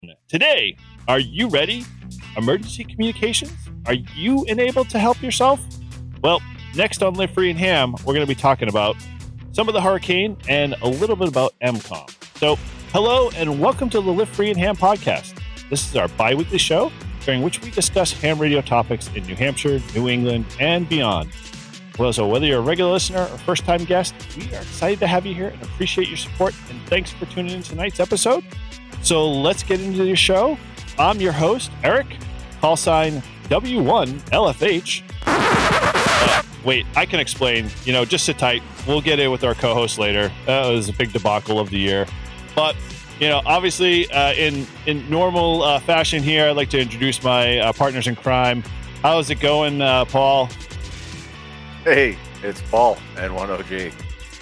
Today, are you ready? Emergency communications? Are you enabled to help yourself? Well, next on Live Free and Ham, we're going to be talking about some of the hurricane and a little bit about EMCOM. So, hello and welcome to the Live Free and Ham podcast. This is our bi-weekly show during which we discuss ham radio topics in New Hampshire, New England, and beyond. Well, so whether you're a regular listener or first-time guest, we are excited to have you here and appreciate your support. And thanks for tuning in to tonight's episode. So let's get into the show. I'm your host, Eric, call sign W1LFH. Wait, I can explain. Just sit tight. We'll get in with our co-host later. That was a big debacle of the year. But, obviously, in normal fashion here, I'd like to introduce my partners in crime. How's it going, Paul? Hey, it's Paul, N1OG.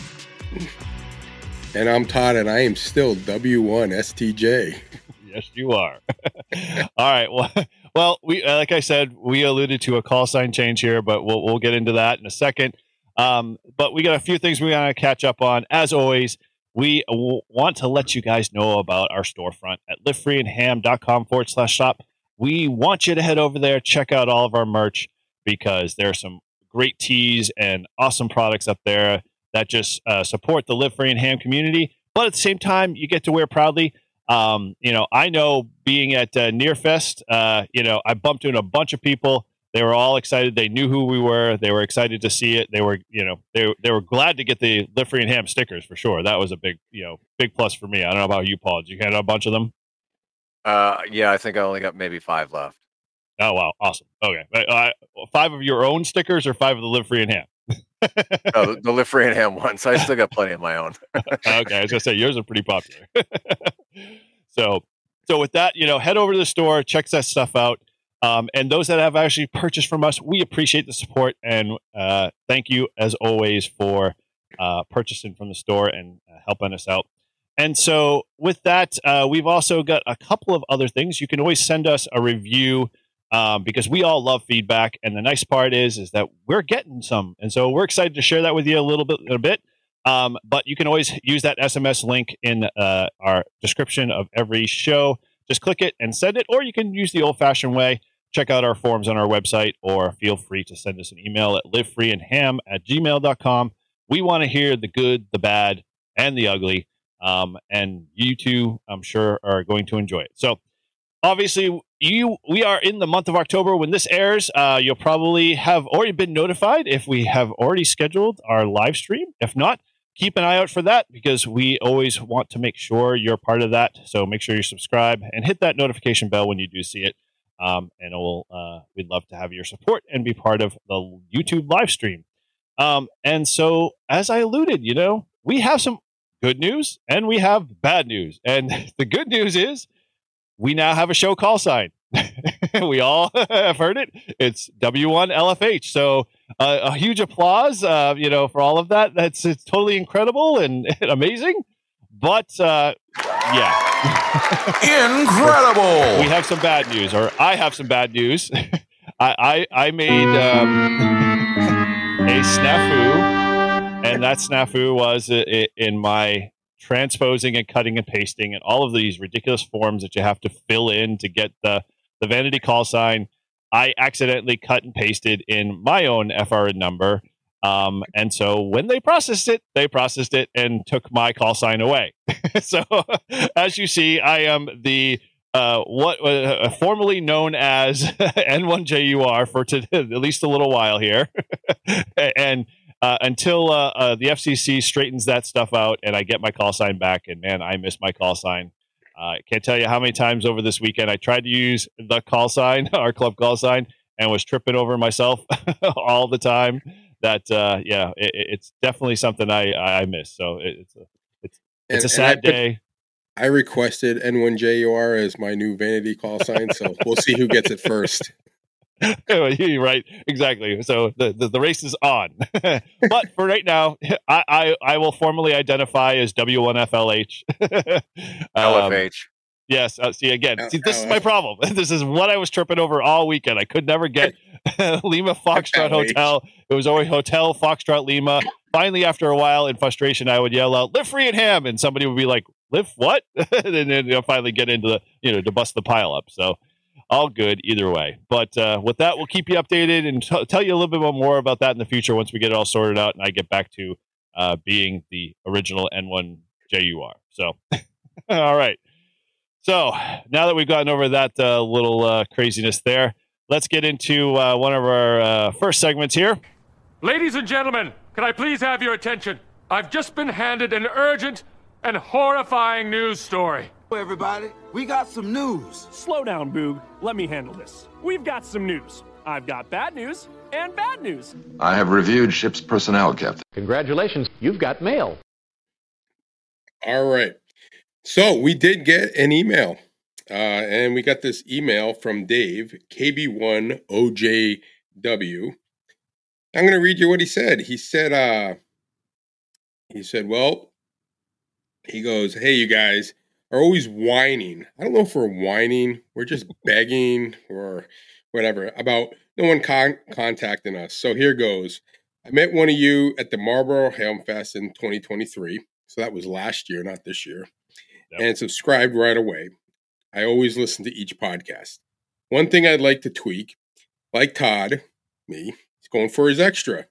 And I'm Todd, and I am still W1STJ. Yes, you are. All right. Well, we like I said, we alluded to a call sign change here, but we'll get into that in a second. But we got a few things we want to catch up on. As always, we want to let you guys know about our storefront at livefreeandham.com/shop. We want you to head over there, check out all of our merch, because there are some great tees and awesome products up there that just support the Live Free and Ham community, but at the same time, you get to wear proudly. I know being at Nearfest, I bumped into a bunch of people. They were all excited. They knew who we were. They were excited to see it. They were, they were glad to get the Live Free and Ham stickers for sure. That was a big plus for me. I don't know about you, Paul. Did you hand out a bunch of them? Yeah, I think I only got maybe 5 left. Oh, wow. Awesome. Okay. 5 of your own stickers or 5 of the Live Free and Ham? The Live Free and Ham ones. I still got plenty of my own. Okay, I was gonna say yours are pretty popular. So with that, head over to the store, check that stuff out. And those that have actually purchased from us, we appreciate the support, and thank you as always for purchasing from the store and helping us out. And so with that, we've also got a couple of other things. You can always send us a review. Because we all love feedback, and the nice part is that we're getting some, and so we're excited to share that with you a bit. But you can always use that SMS link in our description of every show. Just click it and send it, or you can use the old-fashioned way. Check out our forms on our website, or feel free to send us an email at livefreeandham@gmail.com. We want to hear the good, the bad, and the ugly, and you two, I'm sure, are going to enjoy it. So, obviously, we are in the month of October. When this airs, you'll probably have already been notified if we have already scheduled our live stream. If not, keep an eye out for that, because we always want to make sure you're part of that. So make sure you subscribe and hit that notification bell when you do see it. And we'd love to have your support and be part of the YouTube live stream. And so, as I alluded, we have some good news and we have bad news. And the good news is, we now have a show call sign. We all have heard it. It's W1LFH. So a huge applause, for all of that. It's totally incredible and amazing. But yeah, incredible. We have some bad news, or I have some bad news. I made a snafu, and that snafu was in my transposing and cutting and pasting and all of these ridiculous forms that you have to fill in to get the vanity call sign. I accidentally cut and pasted in my own FRN number. And so when they processed it and took my call sign away. So as you see, I am the formerly known as N1JUR for at least a little while here. And until the FCC straightens that stuff out and I get my call sign back. And man, I miss my call sign. I can't tell you how many times over this weekend I tried to use the call sign, our club call sign, and was tripping over myself all the time. That it's definitely something I miss. So it's a sad day. I requested N1JUR as my new vanity call sign, so we'll see who gets it first. Right, exactly. So the race is on. But for right now, I will formally identify as W1FLH. LFH. Yes. See, this is my problem. This is what I was tripping over all weekend. I could never get Lima Foxtrot Hotel. It was always Hotel Foxtrot Lima. finally, after a while, in frustration, I would yell out, "Live free and ham," and somebody would be like, "Live what?" And then finally get into the, to bust the pile up. So all good either way. But with that, we'll keep you updated and tell you a little bit more about that in the future once we get it all sorted out and I get back to being the original N1JUR. So, all right. So now that we've gotten over that little craziness there, let's get into one of our first segments here. Ladies and gentlemen, can I please have your attention? I've just been handed an urgent and horrifying news story. Everybody, we got some news. Slow down, Boog. Let me handle this. We've got some news. I've got bad news and bad news. I have reviewed ship's personnel, Captain. Congratulations, you've got mail. All right. So we did get an email, and we got this email from Dave, KB1OJW. I'm going to read you what he said. He said, well, he goes, "Hey, you guys are always whining. I don't know if we're whining. We're just begging or whatever about no one contacting us. So here goes. I met one of you at the Marlboro Ham Fest in 2023. So that was last year, not this year. Yep. And subscribed right away. I always listen to each podcast. One thing I'd like to tweak, like Todd, me, he's going for his extra.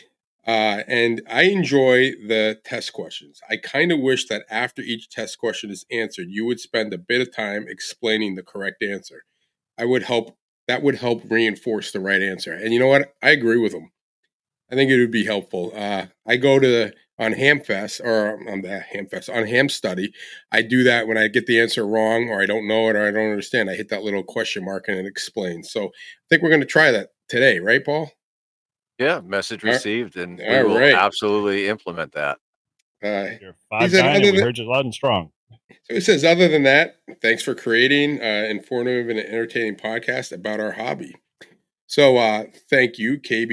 And I enjoy the test questions. I kind of wish that after each test question is answered, you would spend a bit of time explaining the correct answer. That would help reinforce the right answer. And you know what? I agree with him. I think it would be helpful. I go on Hamfest on Ham Study. I do that when I get the answer wrong or I don't know it or I don't understand. I hit that little question mark and it explains. So I think we're going to try that today, right, Paul? Yeah, message received, and we will absolutely implement that. You're 5'9", we heard you loud and strong. So it says, other than that, thanks for creating informative and entertaining podcast about our hobby. So thank you,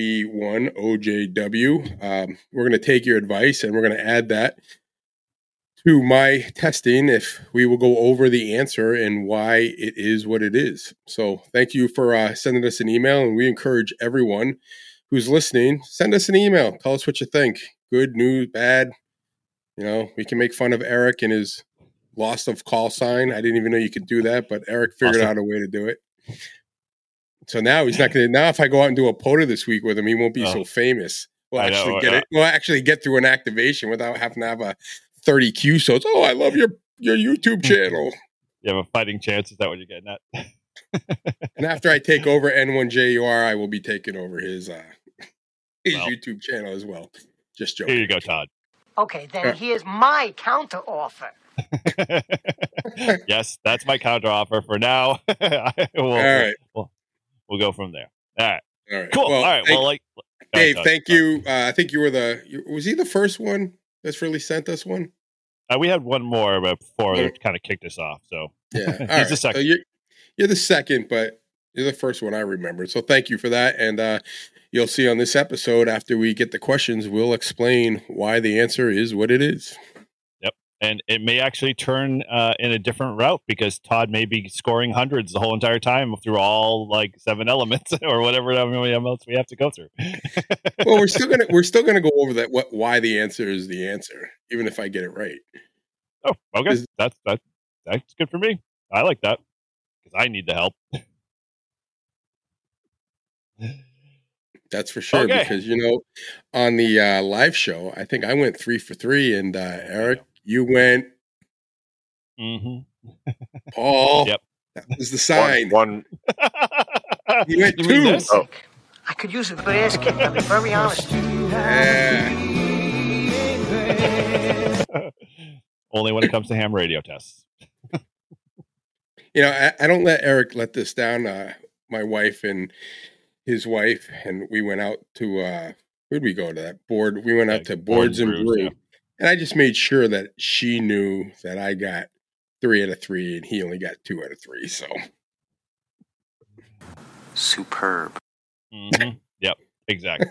KB1OJW. We're going to take your advice, and we're going to add that to my testing if we will go over the answer and why it is what it is. So thank you for sending us an email, and we encourage everyone who's listening, send us an email. Tell us what you think. Good, news, bad. We can make fun of Eric and his loss of call sign. I didn't even know you could do that, but Eric figured out a way to do it. So now he's not going to. Now, if I go out and do a POTA this week with him, he won't be so famous. We'll actually get through an activation without having to have a 30 Q. So it's, I love your YouTube channel. You have a fighting chance. Is that what you're getting at? And after I take over N1JUR, I will be taking over his YouTube channel as well. Just joking. Here you go, Todd. Okay, then here's my counter offer. Yes, that's my counter offer for now. All right. We'll go from there. All right. Cool. Well, all right. Dave, thank you. I think you were was he the first one that's really sent us one? We had one more before that kind of kicked us off. So yeah, he's the second. So you're the second, but you're the first one I remembered. So thank you for that. And you'll see on this episode, after we get the questions, we'll explain why the answer is what it is. Yep. And it may actually turn in a different route because Todd may be scoring hundreds the whole entire time through all 7 elements or whatever else we have to go through. Well, we're still gonna go over that why the answer is the answer, even if I get it right. Oh, okay. That's good for me. I like that. I need the help. That's for sure. Okay. Because, on the live show, I think I went 3 for 3 and Eric, you went. Mm-hmm. Paul. Yep. That was the sign. One. You went 2. Oh. I could use a good ass kick, I'll be very honest. Yeah. Only when it comes to ham radio tests. I don't let Eric let this down. My wife and his wife, and we went out to, where'd we go to that board? We went out to Boards and Brew. Yeah. And I just made sure that she knew that I got 3 out of 3 and he only got 2 out of 3. So. Superb. Mm-hmm. Yep, exactly.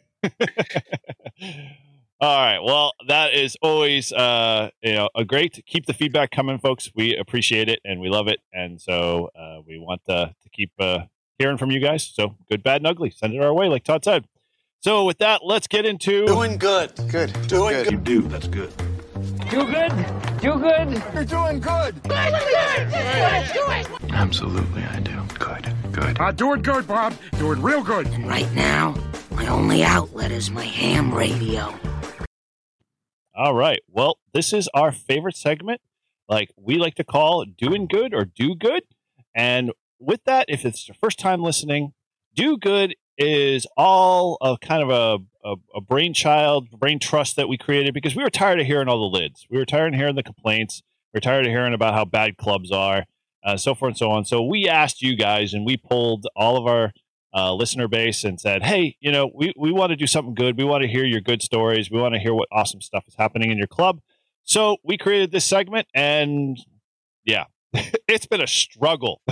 All right. Well, that is always, a great. Keep the feedback coming, folks. We appreciate it and we love it. And so we want to keep hearing from you guys. So good, bad, and ugly. Send it our way, like Todd said. So with that, let's get into Doing good. Good. Doing good. You do. That's good. Do good. Do good. You're doing good. Let's do it. Absolutely, I do. Good. Good. Doing good, Bob. Doing real good. Right now, my only outlet is my ham radio. All right. Well, this is our favorite segment, like we like to call Doing Good or Do Good. And with that, if it's your first time listening, Do Good is all a kind of a brain trust that we created because we were tired of hearing all the lids. We were tired of hearing the complaints. We were tired of hearing about how bad clubs are, so forth and so on. So we asked you guys, and we pulled all of our listener base and said, hey, we want to do something good. We want to hear your good stories. We want to hear what awesome stuff is happening in your club. So we created this segment, and yeah, it's been a struggle.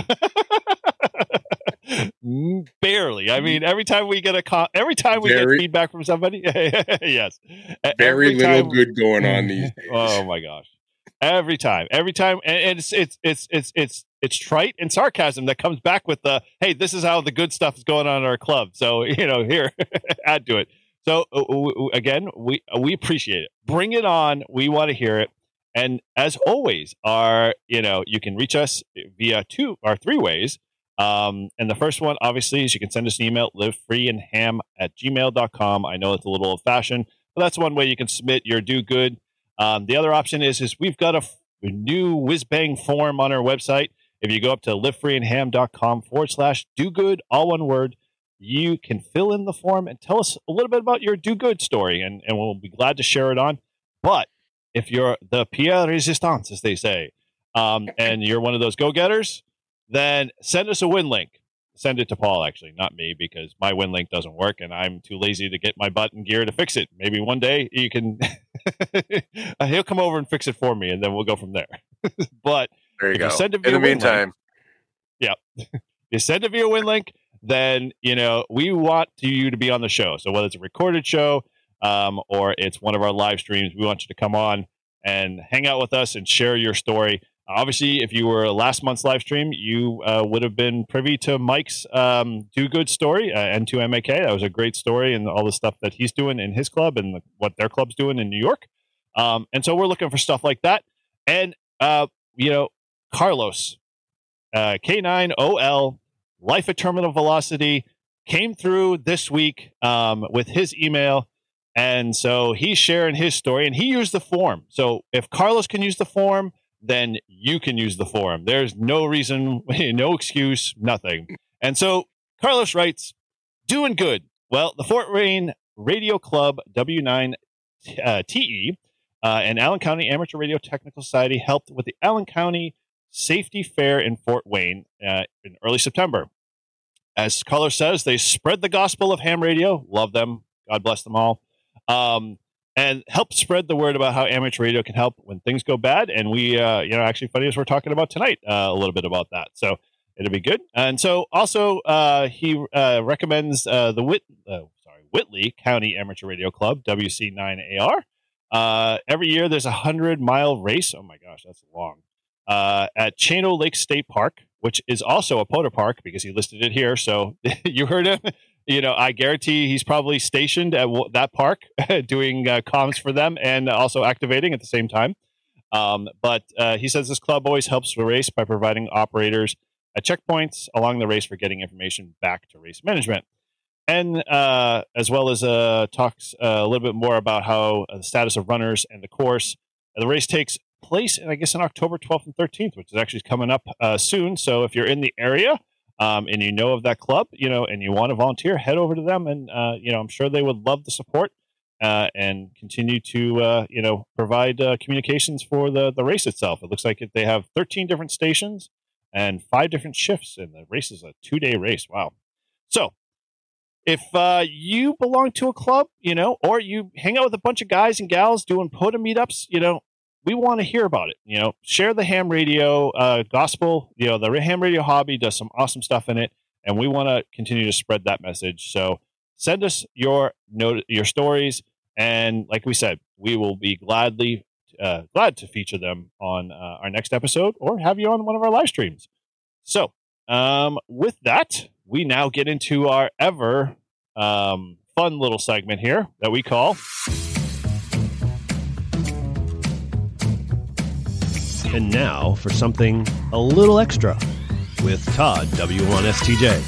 Barely. I mean, every time we get get feedback from somebody, yes, very little good going on these days. Oh my gosh, every time, and it's trite and sarcasm that comes back with the, hey, this is how the good stuff is going on in our club. So here, add to it. So again, we appreciate it. Bring it on. We want to hear it. And as always, you can reach us via 2 or 3 ways. And the first one, obviously, is you can send us an email, livefreeandham@gmail.com. I know it's a little old-fashioned, but that's one way you can submit your do good. The other option is we've got a new whiz-bang form on our website. If you go up to livefreeandham.com/do good, all one word, you can fill in the form and tell us a little bit about your do good story, and we'll be glad to share it on. But if you're the Pierre Resistance, as they say, and you're one of those go-getters, then send us a win link. Send it to Paul, actually, not me, because my win link doesn't work, and I'm too lazy to get my butt in gear to fix it. Maybe one day you can he'll come over and fix it for me, and then we'll go from there. But there you go. Send it in the meantime, yeah, you send it via win link, then we want you to be on the show. So whether it's a recorded show or it's one of our live streams, we want you to come on and hang out with us and share your story. Obviously, if you were last month's live stream, you would have been privy to Mike's Do Good story, N2MAK. That was a great story, and all the stuff that he's doing in his club and what their club's doing in New York. And so we're looking for stuff like that. And, Carlos, K9OL, Life at Terminal Velocity, came through this week with his email. And so he's sharing his story, and he used the form. So if Carlos can use the form, then you can use the forum. There's no reason, no excuse, nothing. And so Carlos writes, doing good. Well, the Fort Wayne Radio Club W9TE and Allen County Amateur Radio Technical Society helped with the Allen County Safety Fair in Fort Wayne in early September. As Carlos says, they spread the gospel of ham radio. Love them. God bless them all. And help spread the word about how amateur radio can help when things go bad. And we, actually funny as we're talking about tonight, a little bit about that. So it'll be good. And so also he recommends the Whitley County Amateur Radio Club, WC9AR. Every year there's a 100-mile race. Oh my gosh, that's long. At Chano Lake State Park, which is also a Poda Park because he listed it here. So you heard him. I guarantee he's probably stationed at that park doing comms for them and also activating at the same time. But he says this club always helps the race by providing operators at checkpoints along the race for getting information back to race management. And as well as talks a little bit more about how the status of runners and the course. The race takes place, I guess, on October 12th and 13th, which is actually coming up soon. So if you're in the area, and you know of that club, and you want to volunteer, head over to them. And, I'm sure they would love the support and continue to, provide communications for the race itself. It looks like they have 13 different stations and 5 different shifts, and the race is a 2-day race. Wow. So if you belong to a club, or you hang out with a bunch of guys and gals doing POTA meetups, we want to hear about it. Share the ham radio gospel. The ham radio hobby does some awesome stuff in it, and we want to continue to spread that message. So send us your stories, and like we said, we will be glad to feature them on our next episode or have you on one of our live streams. So with that, we now get into our ever fun little segment here that we call And now for something a little extra with Todd W1STJ.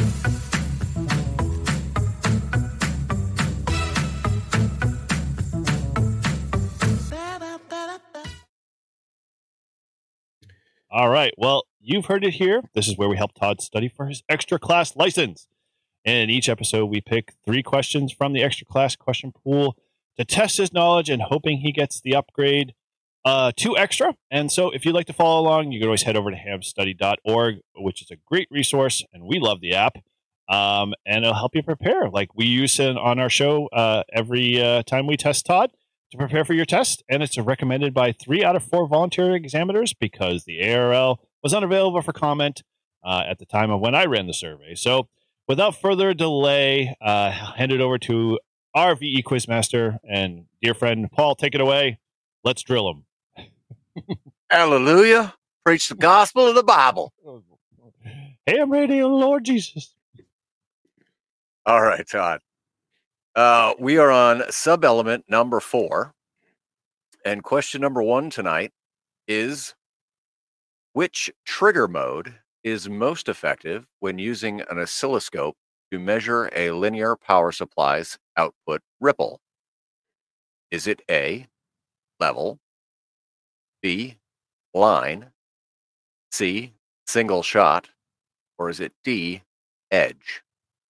All right. Well, you've heard it here. This is where we help Todd study for his extra class license. And in each episode, we pick 3 questions from the extra class question pool to test his knowledge and hoping he gets the upgrade to extra. And so if you'd like to follow along, you can always head over to hamstudy.org, which is a great resource. And we love the app. And it'll help you prepare. Like we use it on our show every time we test Todd to prepare for your test. And it's recommended by 3 out of 4 volunteer examiners because the ARL was unavailable for comment at the time of when I ran the survey. So without further delay, hand it over to our VE Quizmaster and dear friend Paul. Take it away. Let's drill him. Hallelujah. Preach the gospel of the Bible. Hey, I'm ready, Lord Jesus. All right, Todd. We are on sub-element number 4. And question number 1 tonight is, which trigger mode is most effective when using an oscilloscope to measure a linear power supply's output ripple? Is it A, level, B, line, C, single shot, or is it D, edge?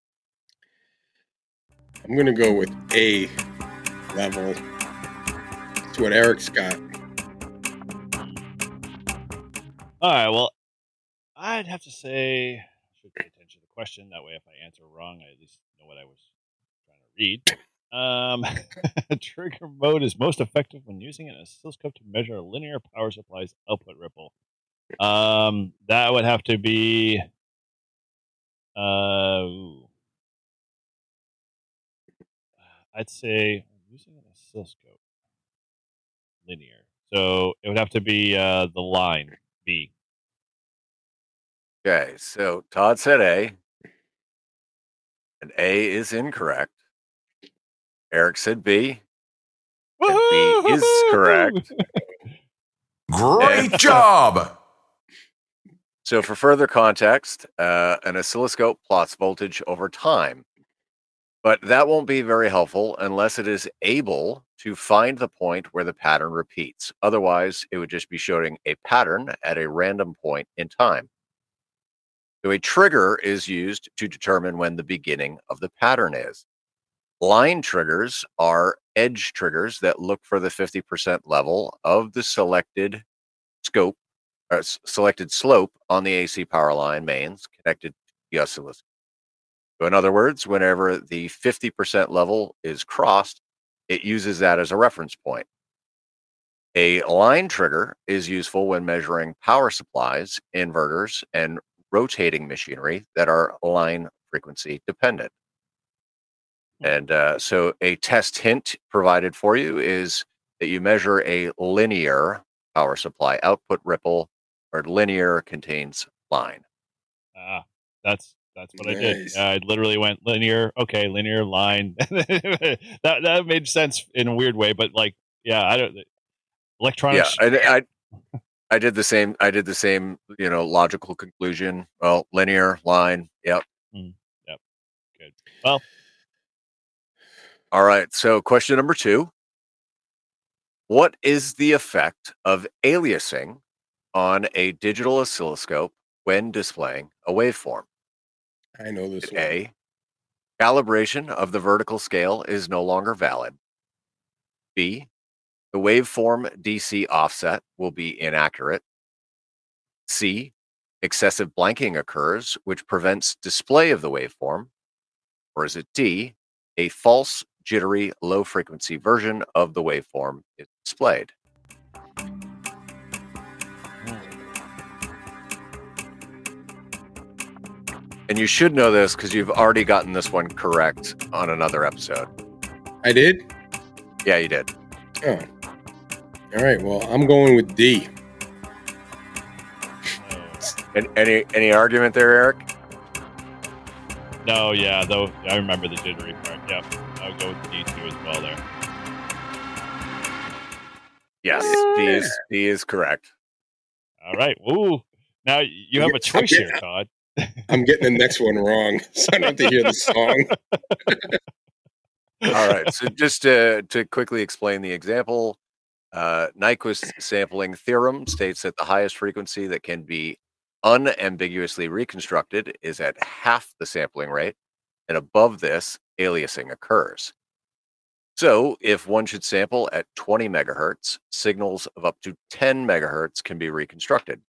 I'm going to go with A, level. That's what Eric's got. All right, well, I'd have to say I should pay attention to the question. That way, if I answer wrong, I at least know what I was trying to read. Trigger mode is most effective when using an oscilloscope to measure a linear power supply's output ripple. That would have to be I'd say using an oscilloscope linear. So it would have to be the line B. Okay, so Todd said A, and A is incorrect. Eric said B, and B is correct. Great job! So for further context, an oscilloscope plots voltage over time, but that won't be very helpful unless it is able to find the point where the pattern repeats. Otherwise, it would just be showing a pattern at a random point in time. So a trigger is used to determine when the beginning of the pattern is. Line triggers are edge triggers that look for the 50% level of the selected slope on the AC power line mains connected to the oscilloscope. So in other words, whenever the 50% level is crossed, it uses that as a reference point. A line trigger is useful when measuring power supplies, inverters, and rotating machinery that are line frequency dependent. And so a test hint provided for you is that you measure a linear power supply output ripple, where linear contains line. That's what I did. I literally went linear. Okay, linear line. that made sense in a weird way, but like, yeah, I don't. Electronics. Yeah, I did the same. Logical conclusion. Well, linear line. Yep. Yep. Good. Well. All right. So, question number 2. What is the effect of aliasing on a digital oscilloscope when displaying a waveform? I know this one. A, calibration of the vertical scale is no longer valid. B, the waveform DC offset will be inaccurate. C, excessive blanking occurs, which prevents display of the waveform. Or is it D, a false, jittery, low-frequency version of the waveform is displayed? And you should know this because you've already gotten this one correct on another episode. I did? Yeah, you did. Oh. All right. Well, I'm going with D. And any argument there, Eric? No, yeah, though I remember the jittery part. Yep, I'll go with D2 as well there. Yes, D is correct. All right. Ooh, now you have a choice here, Todd. I'm getting the next one wrong, so I don't have to hear the song. All right. So just to quickly explain the example, Nyquist sampling theorem states that the highest frequency that can be unambiguously reconstructed is at half the sampling rate, and above this, aliasing occurs. So if one should sample at 20 megahertz, signals of up to 10 megahertz can be reconstructed.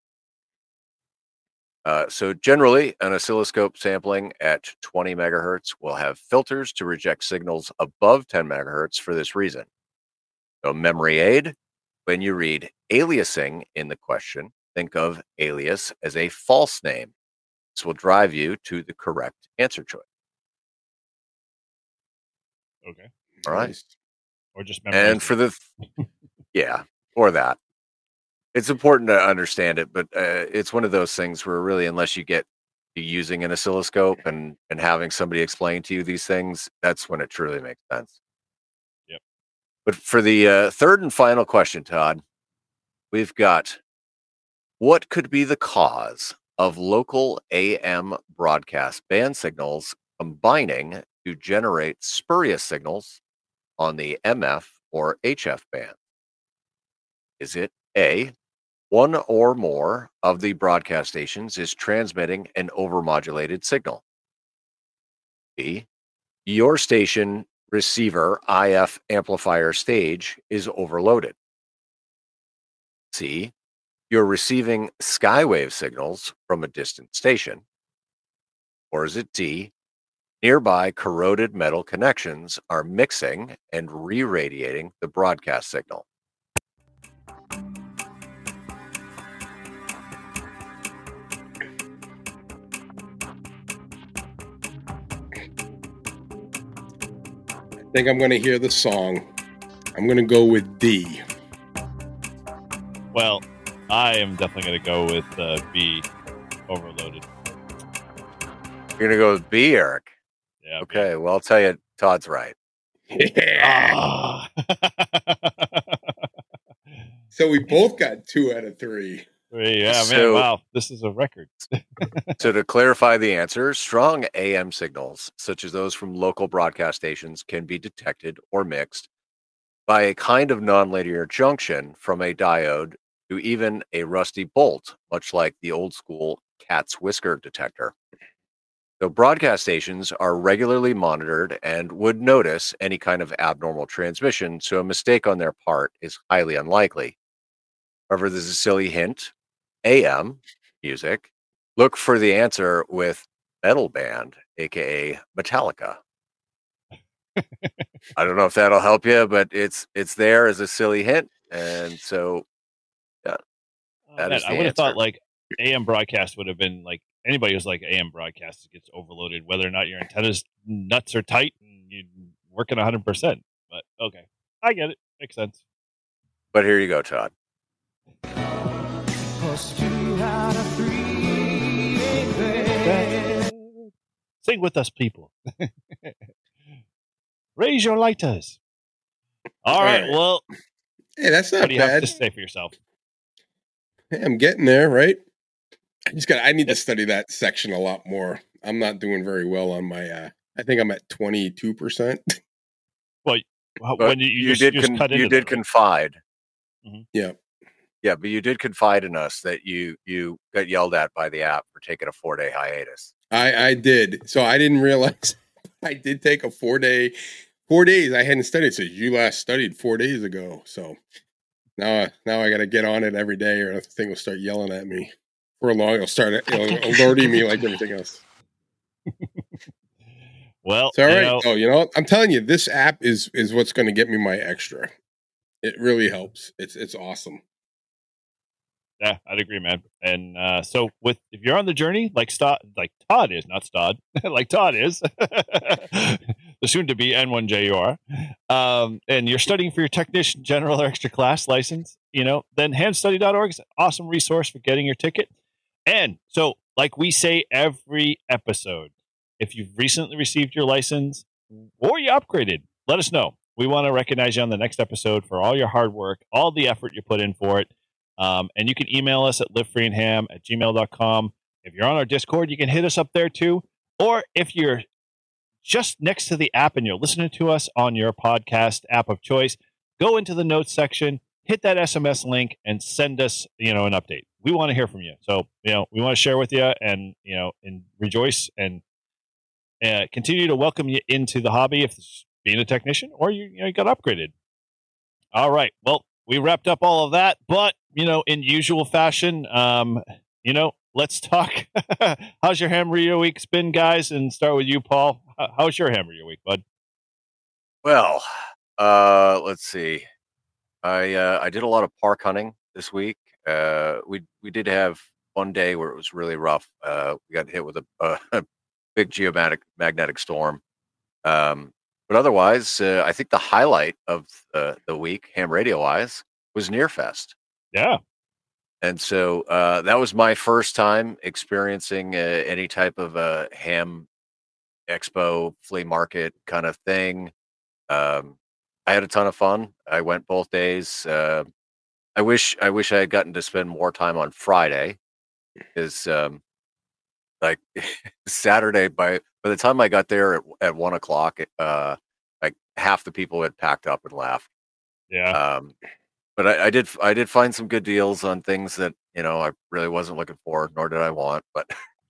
So generally, an oscilloscope sampling at 20 megahertz will have filters to reject signals above 10 megahertz for this reason. So memory aid, when you read aliasing in the question, think of alias as a false name. This will drive you to the correct answer choice. Okay. All right. Nice. Or just And for the, or that. It's important to understand it, but it's one of those things where really, unless you get to using an oscilloscope and having somebody explain to you these things, that's when it truly makes sense. Yep. But for the third and final question, Todd, we've got, what could be the cause of local AM broadcast band signals combining to generate spurious signals on the MF or HF band? Is it A, one or more of the broadcast stations is transmitting an overmodulated signal? B, your station receiver IF amplifier stage is overloaded? C, you're receiving skywave signals from a distant station? Or is it D, nearby corroded metal connections are mixing and re-radiating the broadcast signal? I think I'm going to hear the song. I'm going to go with D. Well, I am definitely going to go with B, overloaded. You're going to go with B, Eric? Yeah. Okay, well, I'll tell you, Todd's right. Yeah. So we both got 2 out of 3. Yeah, man, So- wow. This is a record. So to clarify the answer, strong AM signals, such as those from local broadcast stations, can be detected or mixed by a kind of nonlinear junction from a diode to even a rusty bolt, much like the old school cat's whisker detector. So broadcast stations are regularly monitored and would notice any kind of abnormal transmission, so a mistake on their part is highly unlikely. However, there's a silly hint. AM music, look for the answer with metal band, aka Metallica. I don't know if that'll help you, but it's there as a silly hint, and so yeah, that is the I would have answer. thought like AM broadcast would have been like anybody who's like AM broadcast gets overloaded, whether or not your antennas nuts are tight and you're working 100%. But okay, I get it. Makes sense. But here you go, Todd. Sing with us, people. Raise your lighters. All right. Well, hey, that's not what do you have bad. to say for yourself? Hey, I'm getting there, right? I need to study that section a lot more. I'm not doing very well on my. I think I'm at 22%. Well, But when you did just cut into that, right? confide. Mhm. Yeah. Yeah, but you did confide in us that you got yelled at by the app for taking a 4-day hiatus. I did. So I didn't realize I did take a 4 days. I hadn't studied. So you last studied 4 days ago. So now I got to get on it every day, or the thing will start yelling at me. For long, it'll start alerting me like everything else. Well, It's all right. Oh, you know what? I'm telling you, this app is what's going to get me my extra. It really helps. It's awesome. Yeah, I'd agree, man. And so, if you're on the journey, like Todd is, not Stod, like Todd is, the soon-to-be N1JUR, and you're studying for your technician, general, or extra class license, then handstudy.org is an awesome resource for getting your ticket. And so, like we say every episode, If you've recently received your license or you upgraded, let us know. We want to recognize you on the next episode for all your hard work, all the effort you put in for it. And you can email us at livefreeandham@gmail.com. If you're on our Discord, you can hit us up there too. Or if you're just next to the app and you're listening to us on your podcast app of choice, go into the notes section, hit that SMS link, and send us, an update. We want to hear from you. So, we want to share with you and rejoice and continue to welcome you into the hobby if it's being a technician or you got upgraded. All right. Well, we wrapped up all of that, but, in usual fashion, let's talk. How's your Ham Radio Week's been, guys? And start with you, Paul. How's your Ham Radio Week, bud? Well, let's see. I did a lot of park hunting this week. We did have one day where it was really rough. We got hit with a big geomagnetic storm. But otherwise, I think the highlight of the week, ham radio wise, was Nearfest. Yeah. And so that was my first time experiencing any type of a ham expo, flea market kind of thing. I had a ton of fun. I went both days. I wish I had gotten to spend more time on Friday, because like Saturday, by the time I got there at 1:00, like half the people had packed up and left. Yeah. But I did find some good deals on things that I really wasn't looking for, nor did I want. But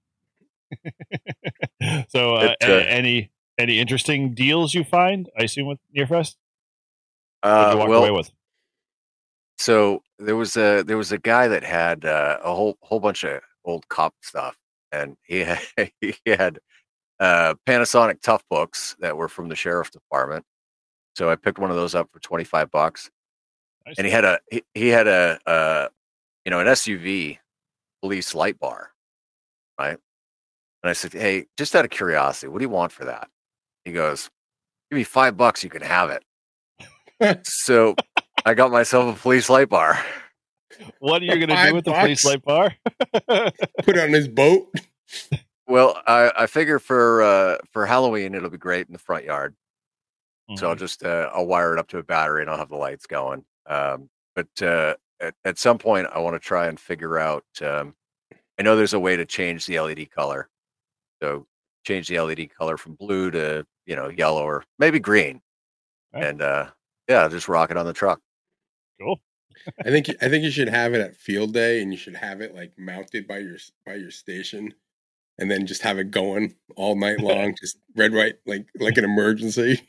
so any interesting deals you find? I assume with Nearfest. What did you walk away with? So there was a guy that had a whole bunch of old cop stuff, and he had Panasonic Tough Books that were from the sheriff's department. So I picked one of those up for $25. Nice. And he had a an SUV police light bar, right? And I said, hey, just out of curiosity, what do you want for that? He goes, give me $5, you can have it. So I got myself a police light bar. What are you going to do with the police light bar? Put it on his boat. Well, I figure for Halloween it'll be great in the front yard. Mm-hmm. So I'll just I'll wire it up to a battery and I'll have the lights going. But at some point I want to try and figure out. I know there's a way to change the LED color. So change the LED color from blue to yellow or maybe green, right. And just rock it on the truck. Cool. I think you should have it at field day, and you should have it like mounted by your station, and then just have it going all night long, just red, white, like an emergency.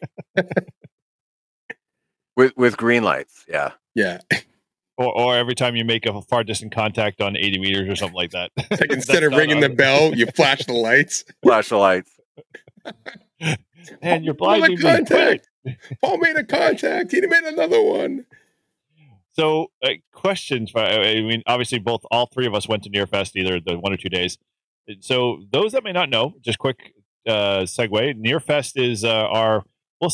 with green lights, yeah. Or every time you make a far distant contact on 80 meters or something like that. Like instead of ringing the bell, you flash the lights. Flash the lights. And you're blinding me. Paul made a contact. He made another one. So, questions. Obviously, all three of us went to Nearfest, either the 1 or 2 days. So, those that may not know, just quick segue. Nearfest is our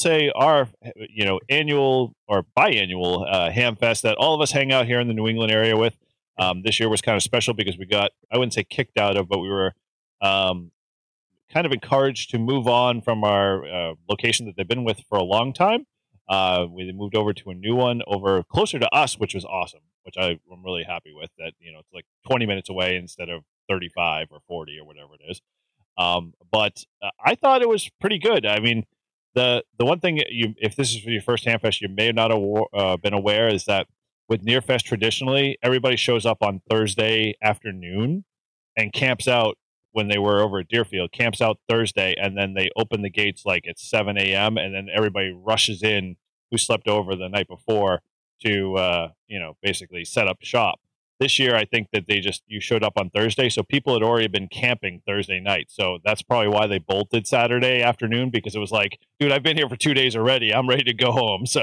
annual or biannual ham fest that all of us hang out here in the New England area with. This year was kind of special because we got, I wouldn't say kicked out of, but we were kind of encouraged to move on from our location that they've been with for a long time. We moved over to a new one over closer to us, which was awesome, which I'm really happy with. That it's like 20 minutes away instead of 35 or 40 or whatever it is. But I thought it was pretty good. I mean, the one thing if this is for your first Hamfest, you may not have been aware is that with Nearfest traditionally, everybody shows up on Thursday afternoon and camps out. When they were over at Deerfield, camps out Thursday, and then they open the gates like at 7 a.m. and then everybody rushes in who slept over the night before to basically set up shop. This year, I think that you showed up on Thursday, so people had already been camping Thursday night. So that's probably why they bolted Saturday afternoon, because it was like, dude, I've been here for 2 days already. I'm ready to go home. So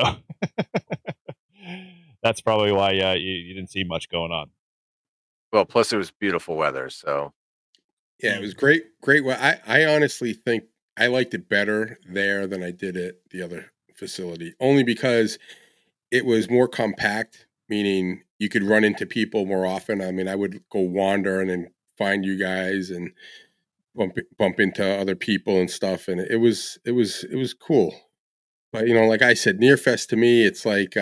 that's probably why you didn't see much going on. Well, plus it was beautiful weather, so. Yeah, it was great. I honestly think I liked it better there than I did at the other facility, only because it was more compact, meaning you could run into people more often. I mean, I would go wander and then find you guys, and bump into other people and stuff, and it was cool. But like I said, Nearfest to me, it's like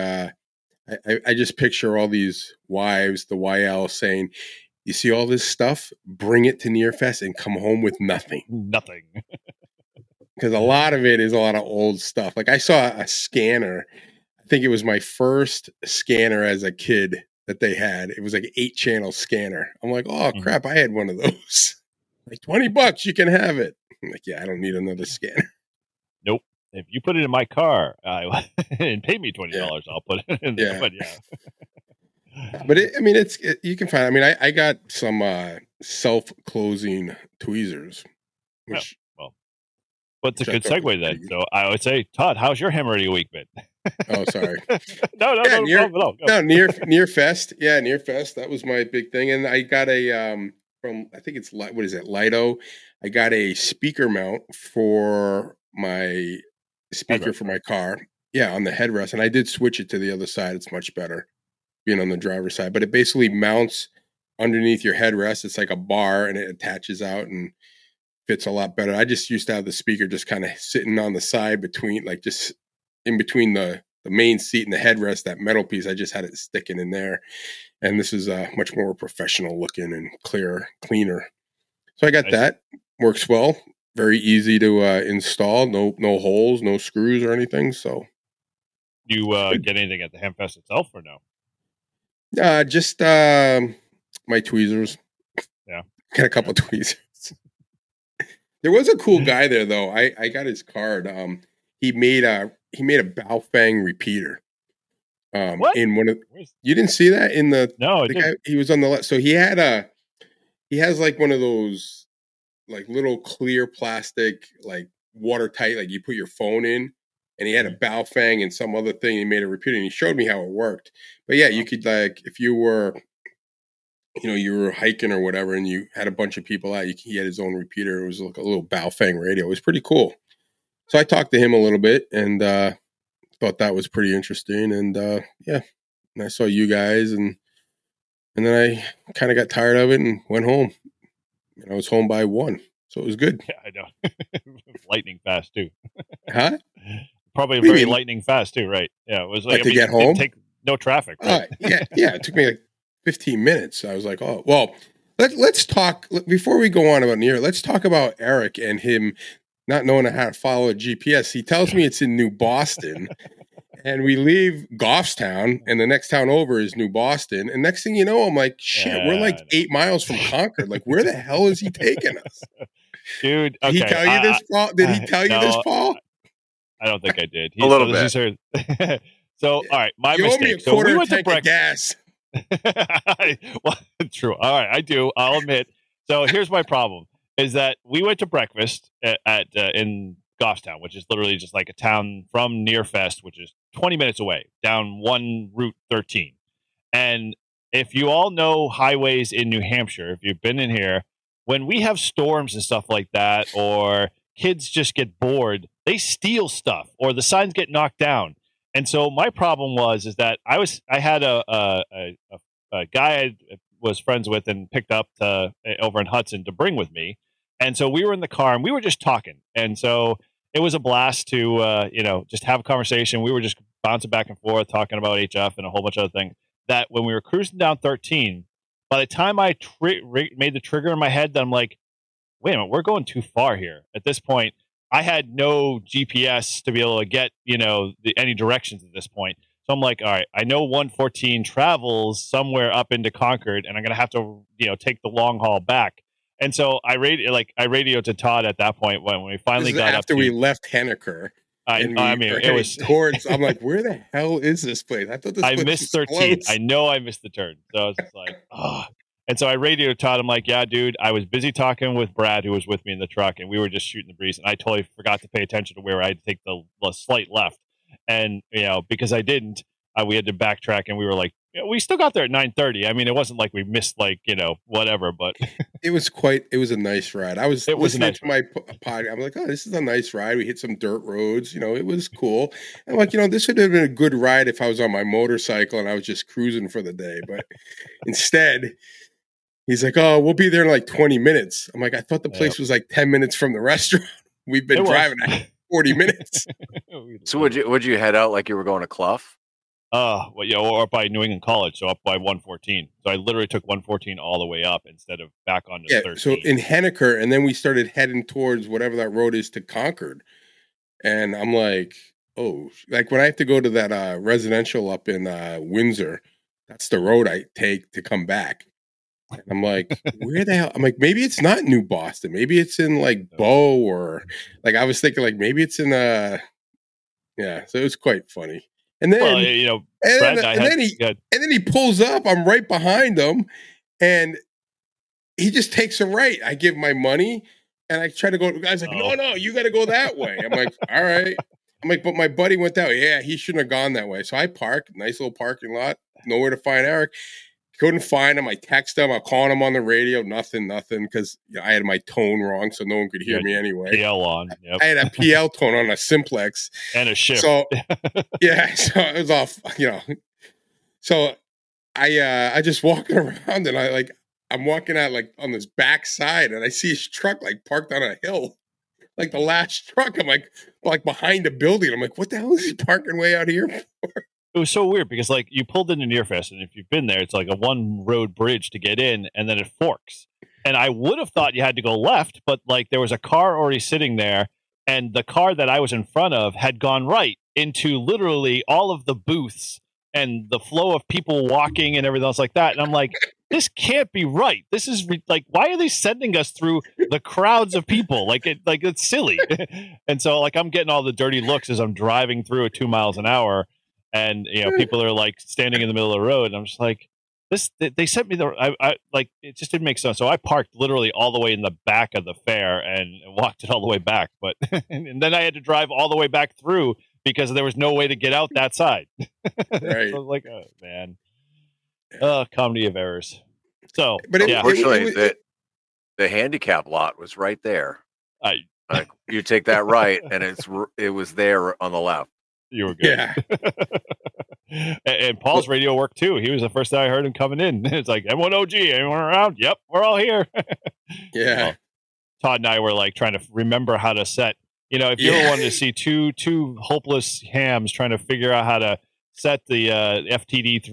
I just picture all these wives, the YL saying, "You see all this stuff? Bring it to Nearfest and come home with nothing." Nothing. Because a lot of it is a lot of old stuff. Like I saw a scanner. I think it was my first scanner as a kid that they had. It was like an 8-channel scanner. I'm like, oh crap, I had one of those. Like $20, you can have it. I'm like, yeah, I don't need another scanner. Nope. If you put it in my car and pay me $20, I'll put it in there. But But it's you can find. I mean, I got some self-closing tweezers. Which, But it's a good segue then. So I would say, Todd, how's your hemorrhaging week been? Oh, sorry. No. Nearfest. Yeah, Nearfest. That was my big thing. And I got a from, I think it's what is it, Lido. I got a speaker mount for my speaker for my car. Yeah, on the headrest, and I did switch it to the other side. It's much better being on the driver's side. But it basically mounts underneath your headrest. It's like a bar, and it attaches out and fits a lot better. I just used to have the speaker just kind of sitting on the side between, like just in between the main seat and the headrest, that metal piece. I just had it sticking in there. And this is much more professional looking and cleaner. So I got that. Works well. Very easy to install. No holes, no screws or anything. So you get anything at the Hempfest itself or no? Just my tweezers. Yeah. Got a couple of tweezers. There was a cool guy there though. I got his card. He made a Baofeng repeater. What? In one of you didn't see that in the no, the guy, he was on the left. So he has like one of those like little clear plastic, like watertight, like you put your phone in, and he had a Baofeng and some other thing. He made a repeater and he showed me how it worked. But yeah, you could, like, if you were, you were hiking or whatever, and you had a bunch of people out, he had his own repeater. It was like a little Baofeng radio. It was pretty cool. So I talked to him a little bit and thought that was pretty interesting. And yeah, and I saw you guys, and then I kind of got tired of it and went home. And I was home by 1, so it was good. Yeah, I know. Lightning fast too. Huh? Probably very lightning fast too, right? Yeah, it was like to get home. Take no traffic. Right? Yeah. It took me like 15 minutes. I was like, oh well. Let's talk before we go on about Near. Let's talk about Eric and him not knowing how to follow a GPS. He tells me it's in New Boston. And we leave Goffstown, and the next town over is New Boston. And next thing you know, I'm like, shit, we're like 8 miles from Concord. Like, where the hell is he taking us? Dude, okay. Did he tell you this, Paul? Did he tell you this, Paul? I don't think I did. A little bit. So, all right, my you mistake. Owe me a so quarter we went tank to of gas. Well, true. All right, I do. I'll admit. So here's my problem: is that we went to breakfast at in Goffstown, which is literally just like a town from Nearfest, which is 20 minutes away, down one Route 13. And if you all know highways in New Hampshire, if you've been in here, when we have storms and stuff like that, or kids just get bored, they steal stuff, or the signs get knocked down. And so my problem is that I had a guy I was friends with and picked up over in Hudson to bring with me. And so we were in the car and we were just talking. And so it was a blast to, just have a conversation. We were just bouncing back and forth, talking about HF and a whole bunch of other things. That when we were cruising down 13, by the time I made the trigger in my head, that I'm like, wait a minute, we're going too far here. At this point, I had no GPS to be able to get, any directions at this point. So I'm like, all right, I know 114 travels somewhere up into Concord, and I'm going to have to, take the long haul back. And so I radioed to Todd at that point when we finally got after we left Henniker. It was towards. I'm like, where the hell is this place? I thought this. I missed 13. I know I missed the turn, so I was just like, oh. And so I radioed Todd. I'm like, yeah, dude, I was busy talking with Brad, who was with me in the truck, and we were just shooting the breeze. And I totally forgot to pay attention to where I had to take the slight left, and because I didn't, we had to backtrack, and we were like, we still got there at 9:30. I mean, it wasn't like we missed whatever, but it was a nice ride. I was listening to my pod. I'm like, oh, this is a nice ride. We hit some dirt roads. It was cool. I'm like, this would have been a good ride if I was on my motorcycle and I was just cruising for the day. But instead, He's like, oh, we'll be there in like 20 minutes. I'm like, I thought the place was like 10 minutes from the restaurant. We've been driving 40 minutes. So would you head out like you were going to Clough? Or by New England College, so up by 114. So I literally took 114 all the way up instead of back on the 13. So in Henniker, and then we started heading towards whatever that road is to Concord. And I'm like, oh, like when I have to go to that residential up in Windsor, that's the road I take to come back. And I'm like, where the hell? I'm like, maybe it's not New Boston. Maybe it's in like Bow, or like I was thinking like maybe it's in yeah. So it was quite funny. And then and then he pulls up. I'm right behind him, and he just takes a right. I give my money, and I try to go. The guy's like, no, you got to go that way. I'm like, all right. I'm like, but my buddy went that way. Yeah, he shouldn't have gone that way. So I park, nice little parking lot, nowhere to find Eric. Couldn't find him. I text him. I'm calling him on the radio. Nothing, because I had my tone wrong, so no one could hear me anyway. PL on. Yep. I had a PL tone on a simplex and a shift. So yeah, so it was off. So I just walking around, and I'm walking out like on this back side, and I see his truck like parked on a hill, like the last truck. I'm like behind a building. I'm like, what the hell is he parking way out here for? It was so weird because like you pulled into Nearfest, and if you've been there, it's like a one road bridge to get in, and then it forks. And I would have thought you had to go left, but like there was a car already sitting there, and the car that I was in front of had gone right into literally all of the booths and the flow of people walking and everything else like that. And I'm like, this can't be right. This is like, why are they sending us through the crowds of people? Like it's silly. And so like I'm getting all the dirty looks as I'm driving through at 2 miles an hour. And people are like standing in the middle of the road, and I'm just like, they sent me I like, it just didn't make sense. So I parked literally all the way in the back of the fair and walked it all the way back. But and then I had to drive all the way back through because there was no way to get out that side. Right. So I was like, oh man, comedy of errors. So, but unfortunately, the handicap lot was right there. Like, you take that right, and it was there on the left. You were good. Yeah. And Paul's radio worked too. He was the first time I heard him coming in. It's like, M1OG, anyone around? Yep, we're all here. Yeah. Well, Todd and I were like trying to remember how to set. If you ever wanted to see two hopeless hams trying to figure out how to set the FTD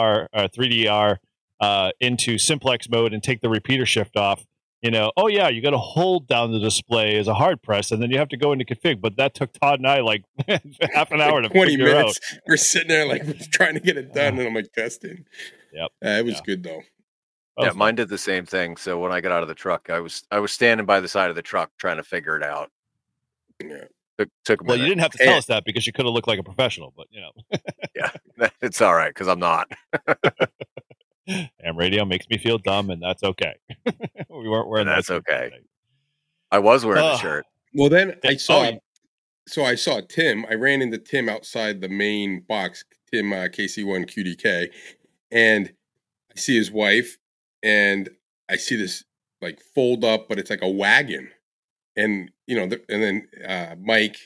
3DR into simplex mode and take the repeater shift off. You got to hold down the display as a hard press, and then you have to go into config. But that took Todd and I like half an hour to 20 figure minutes. out. We're sitting there like trying to get it done, and I'm like testing. Yep. It was good though. Yeah, mine did the same thing. So when I got out of the truck, I was standing by the side of the truck trying to figure it out. Yeah. Took a minute. Well, you didn't have to tell us that because you could have looked like a professional, but Yeah, it's all right because I'm not. Ham radio makes me feel dumb, and that's okay. We weren't wearing that. That's okay. Today. I was wearing the shirt. Well, then I saw. So I saw Tim. I ran into Tim outside the main box. Tim KC1 QDK, and I see his wife, and I see this like fold up, but it's like a wagon, and and then Mike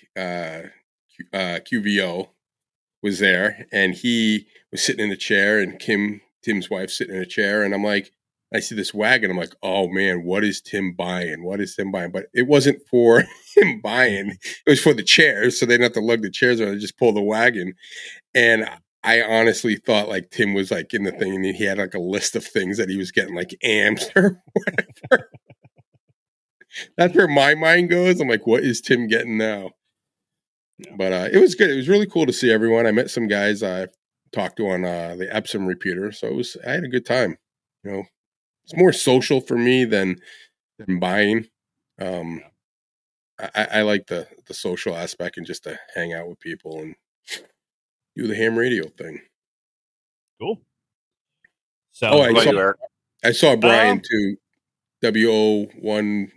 QVO was there, and he was sitting in a chair, and Tim's wife sitting in a chair, and I'm like, I see this wagon. I'm like, oh man, what is Tim buying? But it wasn't for him buying. It was for the chairs, so they didn't have to lug the chairs around. They just pull the wagon. And I honestly thought like Tim was like in the thing, and he had like a list of things that he was getting, like amps or whatever. That's where my mind goes. I'm like, what is Tim getting now? But it was good. It was really cool to see everyone. I met some guys I talked to on the Epsom repeater, so I had a good time. It's more social for me than buying. I like the social aspect and just to hang out with people and do the ham radio thing. Cool. So I saw Brian too. WO1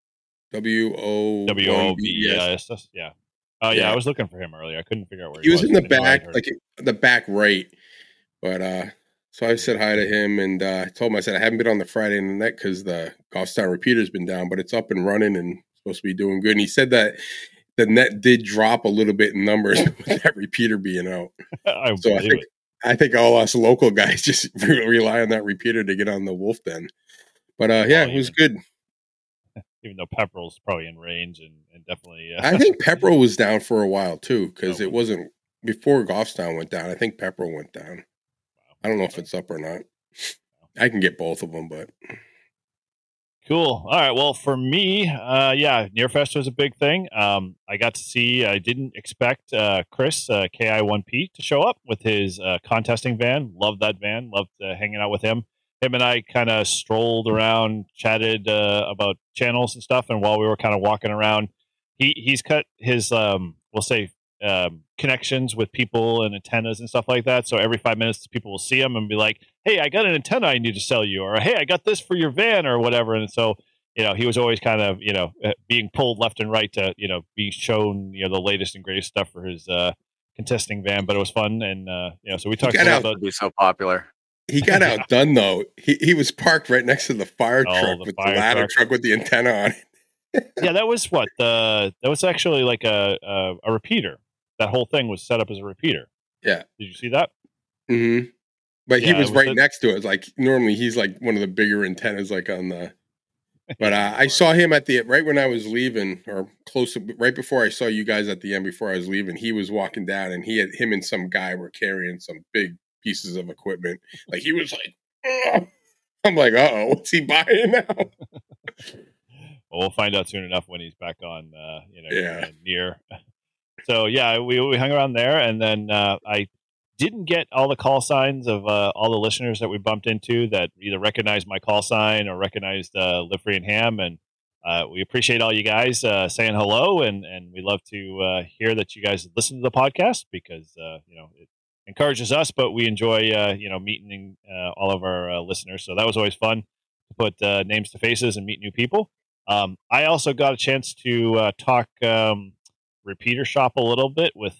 WOBES. Yeah. Oh yeah, I was looking for him earlier. I couldn't figure out where he was in the back, like the back right. But so I said hi to him, and I told him, I said, I haven't been on the Friday in the net because the Goffstown repeater's been down, but it's up and running and supposed to be doing good. And he said that the net did drop a little bit in numbers with that repeater being out. I think I think all us local guys just rely on that repeater to get on the wolf den. But yeah, it was good. Even though Pepperell's probably in range and definitely. I think Pepperell was down for a while too, because it wasn't before Goffstown went down. I think Pepperell went down. I don't know if it's up or not. I can get both of them, but cool. All right. Well, for me, Nearfest was a big thing. I got to see. I didn't expect Chris KI1P to show up with his contesting van. Loved that van. Loved hanging out with him. Him and I kind of strolled around, chatted about channels and stuff. And while we were kind of walking around, he's cut his, we'll say, connections with people and antennas and stuff like that. So every 5 minutes, people will see him and be like, "Hey, I got an antenna I need to sell you," or "Hey, I got this for your van," or whatever. And so, he was always kind of, being pulled left and right to, be shown, the latest and greatest stuff for his contesting van. But it was fun, and so we talked about to be so popular. He got outdone though. He was parked right next to the fire truck with the ladder truck with the antenna on it. Yeah, that was that was actually like a repeater. That whole thing was set up as a repeater. Yeah. Did you see that? Mm-hmm. But he was right next to it. Like normally he's like one of the bigger antennas, like on the. But I saw him right when I was leaving, or close to right before I saw you guys at the end. Before I was leaving, he was walking down, and him and some guy were carrying some big pieces of equipment. Like he was like, "Ugh." I'm like, "Uh-oh, what's he buying now?" Well, we'll find out soon enough when he's back on, near. So yeah, we hung around there, and then I didn't get all the call signs of all the listeners that we bumped into that either recognized my call sign or recognized Live Free and Ham, and we appreciate all you guys saying hello, and we love to hear that you guys listen to the podcast because it encourages us, but we enjoy meeting all of our listeners. So that was always fun to put names to faces and meet new people. I also got a chance to talk repeater shop a little bit with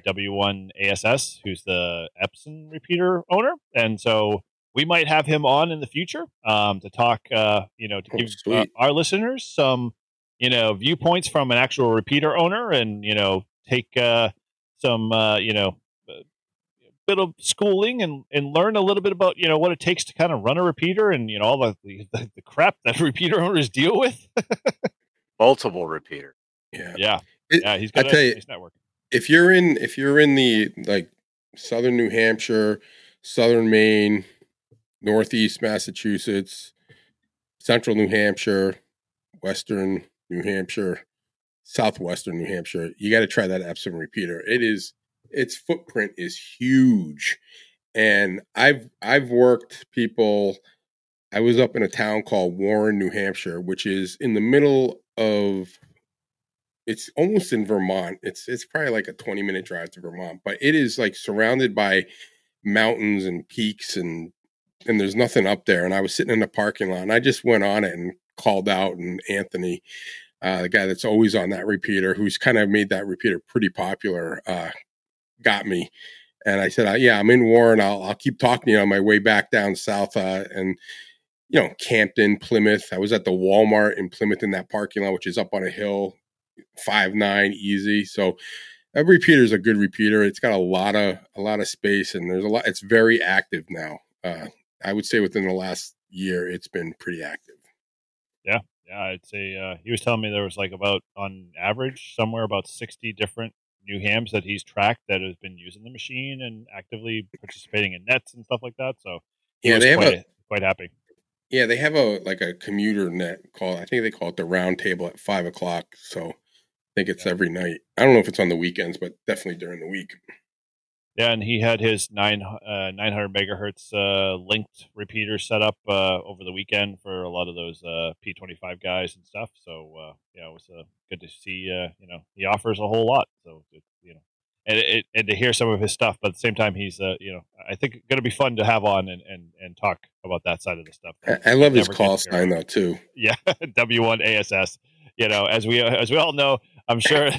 W1ASS, who's the Epson repeater owner, and so we might have him on in the future to talk, to give our listeners some, viewpoints from an actual repeater owner, and take some, bit of schooling and learn a little bit about what it takes to kind of run a repeater and all the crap that repeater owners deal with. Multiple repeater. Yeah. He's got a nice network. If you're in the like southern New Hampshire, southern Maine, northeast Massachusetts, central New Hampshire, western New Hampshire, southwestern New Hampshire, you got to try that Epson repeater. Its footprint is huge, and I've worked people. I was up in a town called Warren, New Hampshire, which is in the middle of. It's almost in Vermont. It's probably like a 20-minute drive to Vermont, but it is like surrounded by mountains and peaks, and there's nothing up there. And I was sitting in the parking lot, and I just went on it and called out, and Anthony, the guy that's always on that repeater, who's kind of made that repeater pretty popular, got me. And I said, I'm in Warren. I'll keep talking to you on my way back down south. And Campton, Plymouth. I was at the Walmart in Plymouth in that parking lot, which is up on a hill, 5'9", easy. So that repeater is a good repeater. It's got a lot of space, and there's a lot. It's very active now. I would say within the last year, it's been pretty active. Yeah, I'd say he was telling me there was like about on average somewhere about 60 different new hams that he's tracked that has been using the machine and actively participating in nets and stuff like that. So he was quite happy. Yeah, they have a commuter net called, I think they call it the Round Table at 5:00. So I think it's every night. I don't know if it's on the weekends, but definitely during the week. Yeah, and he had his 900 megahertz linked repeater set up over the weekend for a lot of those P25 guys and stuff. So it was good to see. He offers a whole lot. So and to hear some of his stuff, but at the same time, he's I think going to be fun to have on and talk about that side of the stuff. I love his call sign though too. Yeah, W1ASS. As we all know, I'm sure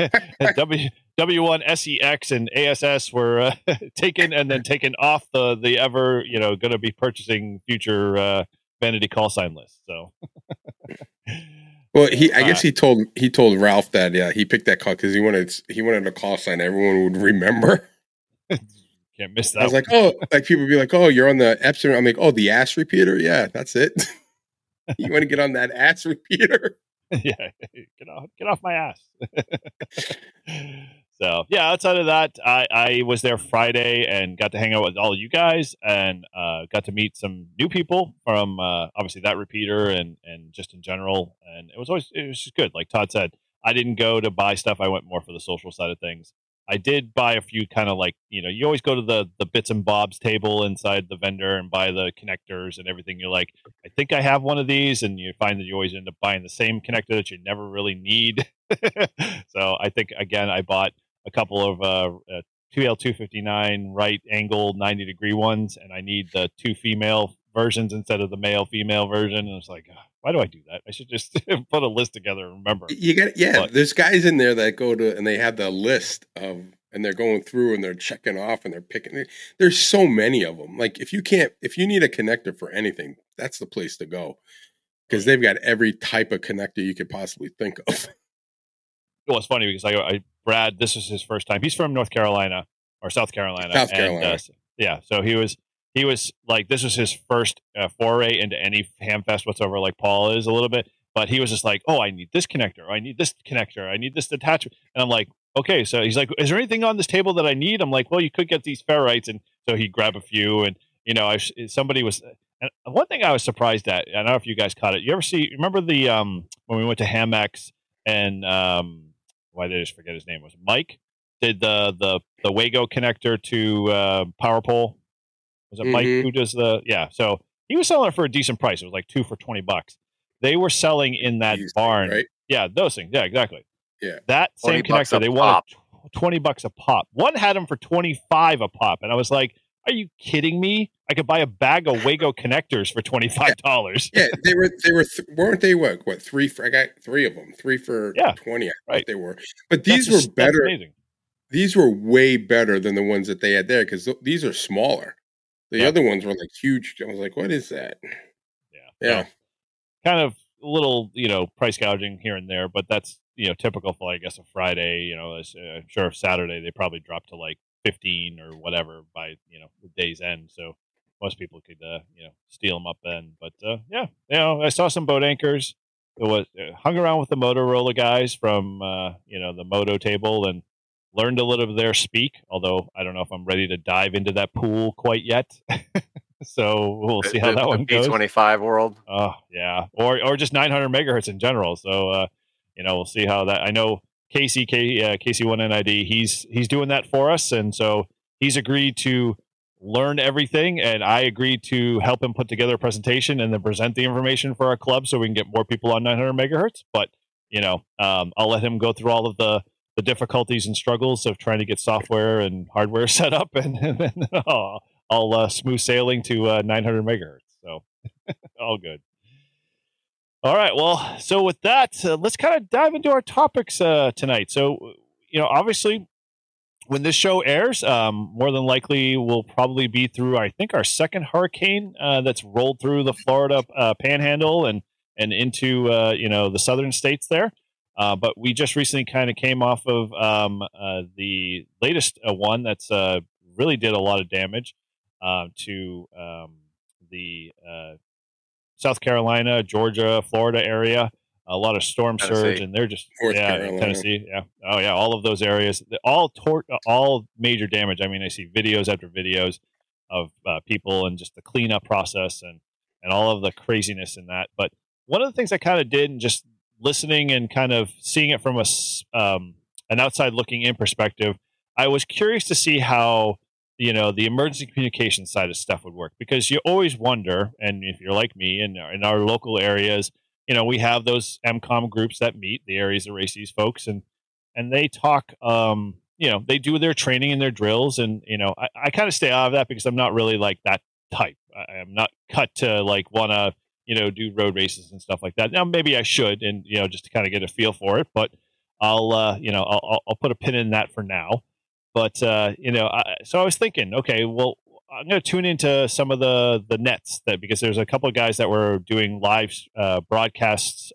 W1SEX and ASS were taken and then taken off the ever going to be purchasing future vanity call sign list. So, well, I guess he told Ralph that he picked that call because he wanted a call sign everyone would remember. Can't miss that. I was like, oh, like people be like, oh, you're on the Epson. I'm like, oh, the ass repeater. Yeah, that's it. You want to get on that ass repeater? Yeah, get off my ass. So yeah, outside of that, I was there Friday and got to hang out with all you guys and got to meet some new people from obviously that repeater and just in general. And it was just good. Like Todd said, I didn't go to buy stuff. I went more for the social side of things. I did buy a few kind of like, you always go to the bits and bobs table inside the vendor and buy the connectors and everything. You're like, I think I have one of these, and you find that you always end up buying the same connector that you never really need. So I think, again, I bought a couple of 2L259 right angle 90-degree ones, and I need the two female versions instead of the male-female version. And it's like, why do I do that? I should just put a list together and remember. You got there's guys in there that go to and they have the list of and they're going through and they're checking off and they're picking. There's so many of them. Like if you need a connector for anything, that's the place to go because they've got every type of connector you could possibly think of. Well, it's funny because Brad, this is his first time. He's from North Carolina or South Carolina. And, yeah, so he was like, this was his first foray into any Hamfest whatsoever, like Paul is a little bit. But he was just like, oh, I need this connector. I need this connector. I need this attachment. And I'm like, okay. So he's like, is there anything on this table that I need? I'm like, well, you could get these ferrites. And so he'd grab a few. And, somebody was, and one thing I was surprised at, I don't know if you guys caught it. Remember the, when we went to Hamex and, why did I just forget his name? Was it Mike? Did the Wago connector to PowerPole? Was it Mike who does so he was selling it for a decent price. It was like 2 for $20. They were selling in that barn. Right? Yeah, those things. Yeah, exactly. Yeah. That same connector, they wanted $20 a pop. One had them for $25 a pop. And I was like, are you kidding me? I could buy a bag of Wago connectors for $25. Yeah, they weren't they what 3 for, I got 3 of them. 3 for 20, I think they were. But these were better. These were way better than the ones that they had there because these are smaller. The other ones were like huge. I was like, what is that? Yeah. So, kind of a little, price gouging here and there, but that's, typical for, I guess, a Friday. I'm sure Saturday they probably dropped to like 15 or whatever by, the day's end. So most people could, steal them up then. But I saw some boat anchors. It was hung around with the Motorola guys from, the Moto table and learned a little of their speak. Although I don't know if I'm ready to dive into that pool quite yet. So we'll see how that one goes. B25 world. Oh yeah, or just 900 megahertz in general. So we'll see how that. I know KC1NID. He's doing that for us, and so he's agreed to learn everything, and I agreed to help him put together a presentation and then present the information for our club so we can get more people on 900 megahertz. But I'll let him go through all of the difficulties and struggles of trying to get software and hardware set up, and then I'll smooth sailing to 900 megahertz. So all good. All right. Well, so with that, let's kind of dive into our topics tonight. So, obviously, when this show airs, more than likely we'll probably be through, I think, our second hurricane that's rolled through the Florida panhandle and into, the southern states there. But we just recently kind of came off of the latest one that's really did a lot of damage to the South Carolina, Georgia, Florida area. A lot of storm surge, and they're just Tennessee, all of those areas, all major damage. I mean, I see videos after videos of people and just the cleanup process and all of the craziness in that. But one of the things I kind of did, and just listening and kind of seeing it from an outside looking in perspective, I was curious to see how the emergency communication side of stuff would work, because you always wonder, and if you're like me in our local areas, we have those MCOM groups that meet, the Areas of Races folks, and they talk, they do their training and their drills. And, I kind of stay out of that because I'm not really like that type. I'm not cut to like want to, do road races and stuff like that. Now, maybe I should, and, just to kind of get a feel for it, but I'll put a pin in that for now. But, so I was thinking, okay, well, I'm going to tune into some of the nets because there's a couple of guys that were doing live broadcasts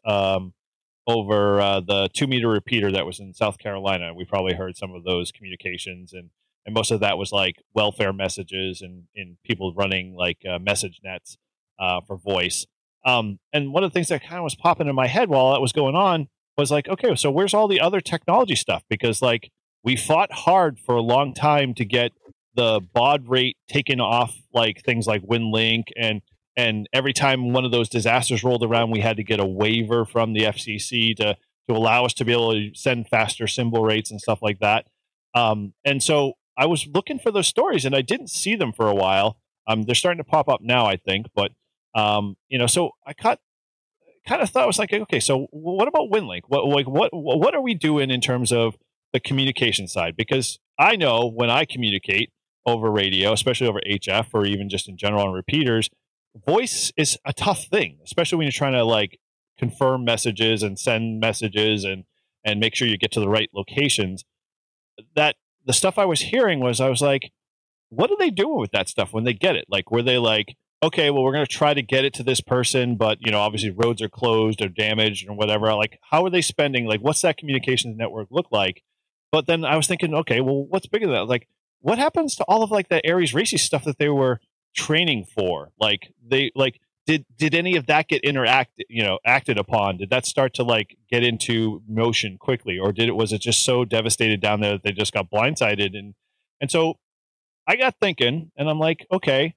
over the 2-meter repeater that was in South Carolina. We probably heard some of those communications and and most of that was like welfare messages and people running like message nets for voice. And one of the things that kind of was popping in my head while that was going on was like, okay, so where's all the other technology stuff? Because like we fought hard for a long time to get the baud rate taken off, like things like WinLink, and every time one of those disasters rolled around, we had to get a waiver from the FCC to allow us to be able to send faster symbol rates and stuff like that. And so I was looking for those stories, and I didn't see them for a while. They're starting to pop up now, I think, but so I kind of thought, I was like, okay, so what about WinLink? What are we doing in terms of the communication side? Because I know when I communicate over radio, especially over HF or even just in general on repeaters, voice is a tough thing, especially when you're trying to like confirm messages and send messages and make sure you get to the right locations. That the stuff I was hearing was, I was like, what are they doing with that stuff when they get it? Like, were they like, okay, well, we're going to try to get it to this person, but obviously roads are closed or damaged or whatever. Like, how are they spending? Like, what's that communications network look like? But then I was thinking, okay, well, what's bigger than that? Like, what happens to all of like the Ares Racy stuff that they were training for? Like, did any of that get acted upon? Did that start to like get into motion quickly, or was it just so devastated down there that they just got blindsided? And so I got thinking, and I'm like, okay,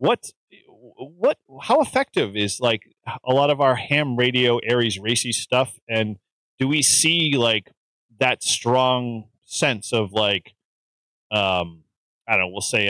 how effective is like a lot of our ham radio Ares Racy stuff, and do we see like that strong sense of like I don't know, we'll say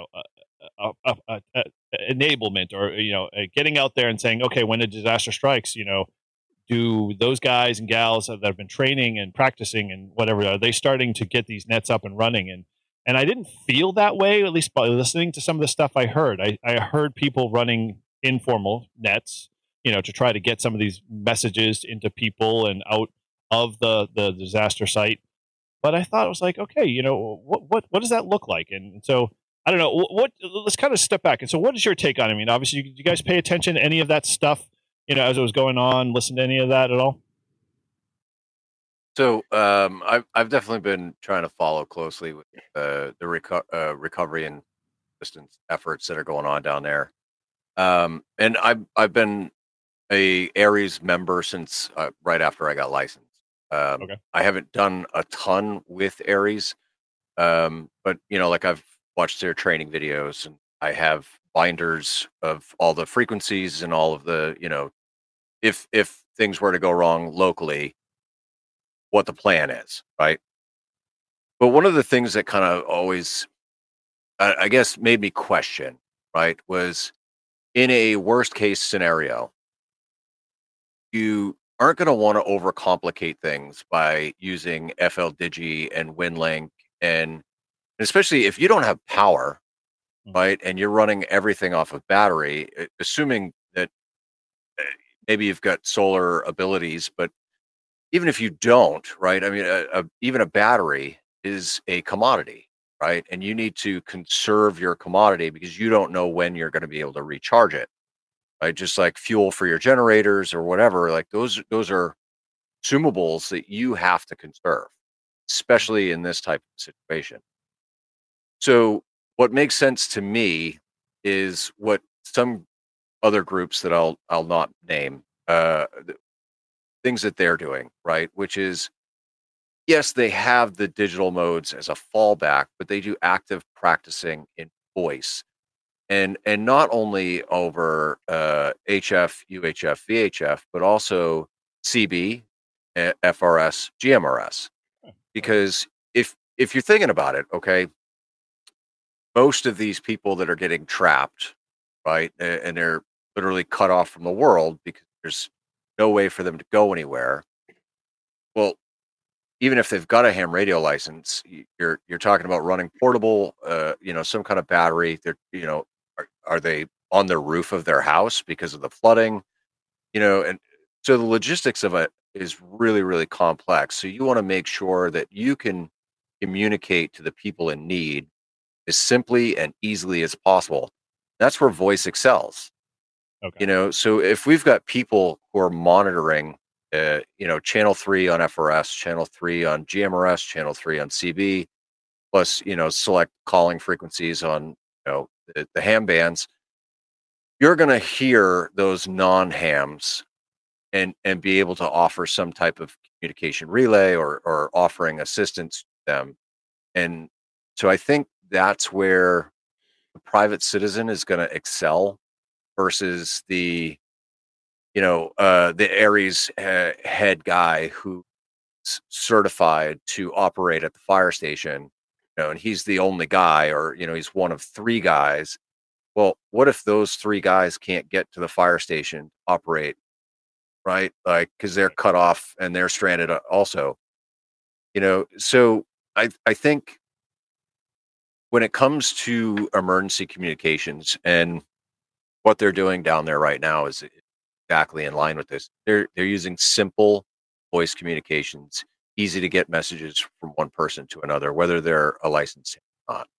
enablement, or getting out there and saying, okay, when a disaster strikes, do those guys and gals that have been training and practicing and whatever, are they starting to get these nets up and running? And I didn't feel that way, at least by listening to some of the stuff I heard. I heard people running informal nets, to try to get some of these messages into people and out of the disaster site. But I thought, it was like, okay, what does that look like? And so I don't know. Let's kind of step back. And so, what is your take on it? I mean, obviously, you guys pay attention to any of that stuff, as it was going on? Listen to any of that at all? So I've definitely been trying to follow closely with the recovery and assistance efforts that are going on down there. And I've been a Ares member since right after I got licensed. Okay. I haven't done a ton with Ares, but like I've watched their training videos, and I have binders of all the frequencies and all of the if things were to go wrong locally, what the plan is, right? But one of the things that kind of always, I guess, made me question, right, was in a worst case scenario, you aren't going to want to overcomplicate things by using FLDigi and WinLink, and especially if you don't have power, right, and you're running everything off of battery, assuming that maybe you've got solar abilities, but even if you don't, right, I mean, even a battery is a commodity, right? And you need to conserve your commodity because you don't know when you're going to be able to recharge it, right? Just like fuel for your generators or whatever, like those are consumables that you have to conserve, especially in this type of situation. So what makes sense to me is what some other groups that I'll not name, things that they're doing, right? Which is, yes, they have the digital modes as a fallback, but they do active practicing in voice, and not only over HF, UHF, VHF, but also CB, FRS, GMRS. Because if you're thinking about it, okay, most of these people that are getting trapped, right, and they're literally cut off from the world because there's no way for them to go anywhere. Well, even if they've got a ham radio license, you're talking about running portable, some kind of battery. They're, are they on the roof of their house because of the flooding? And so the logistics of it is really, really complex. So you want to make sure that you can communicate to the people in need as simply and easily as possible. That's where voice excels. Okay. So if we've got people who are monitoring, channel 3 on FRS, channel 3 on GMRS, channel 3 on CB, plus, select calling frequencies on, the ham bands, you're going to hear those non-hams and be able to offer some type of communication relay or offering assistance to them. And so I think that's where the private citizen is going to excel versus the Aries head guy who's certified to operate at the fire station, and he's the only guy, or he's one of 3 guys. Well, what if those 3 guys can't get to the fire station to operate, right? Like, because they're cut off and they're stranded also. So I think when it comes to emergency communications and what they're doing down there right now is exactly in line with this. They're using simple voice communications, easy to get messages from one person to another, whether they're a licensed or not.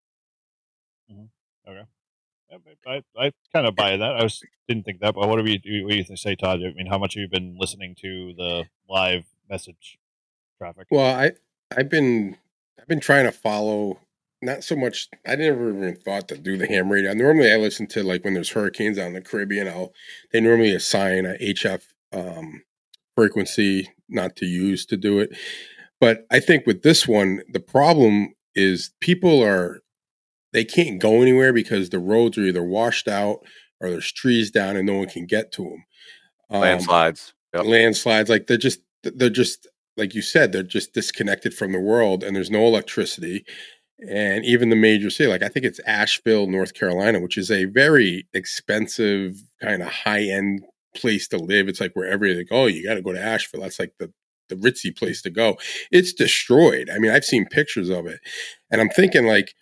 Okay. I kind of buy that. Didn't think that, but what do you say, Todd? I mean, how much have you been listening to the live message traffic? Well, I've been trying to follow. Not so much. I never even thought to do the ham radio. Normally, I listen to, like, when there's hurricanes out in the Caribbean. They normally assign a HF frequency not to use to do it. But I think with this one, the problem is they can't go anywhere because the roads are either washed out or there's trees down and no one can get to them. Landslides. Yep. Landslides, like they're just like you said, they're just disconnected from the world, and there's no electricity. And even the major city, like I think it's Asheville, North Carolina, which is a very expensive kind of high-end place to live. It's like wherever you go, you got to go to Asheville. That's like the ritzy place to go. It's destroyed. I mean, I've seen pictures of it, and I'm thinking, like,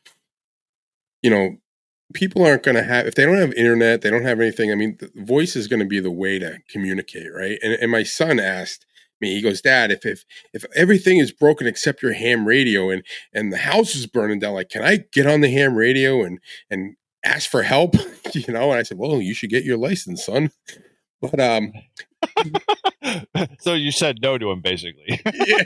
people aren't going to have, if they don't have internet, they don't have anything. I mean, the voice is going to be the way to communicate, right? And my son asked me, he goes, Dad, if everything is broken except your ham radio and the house is burning down, like, can I get on the ham radio and ask for help? And I said, well, you should get your license, son. But so you said no to him, basically.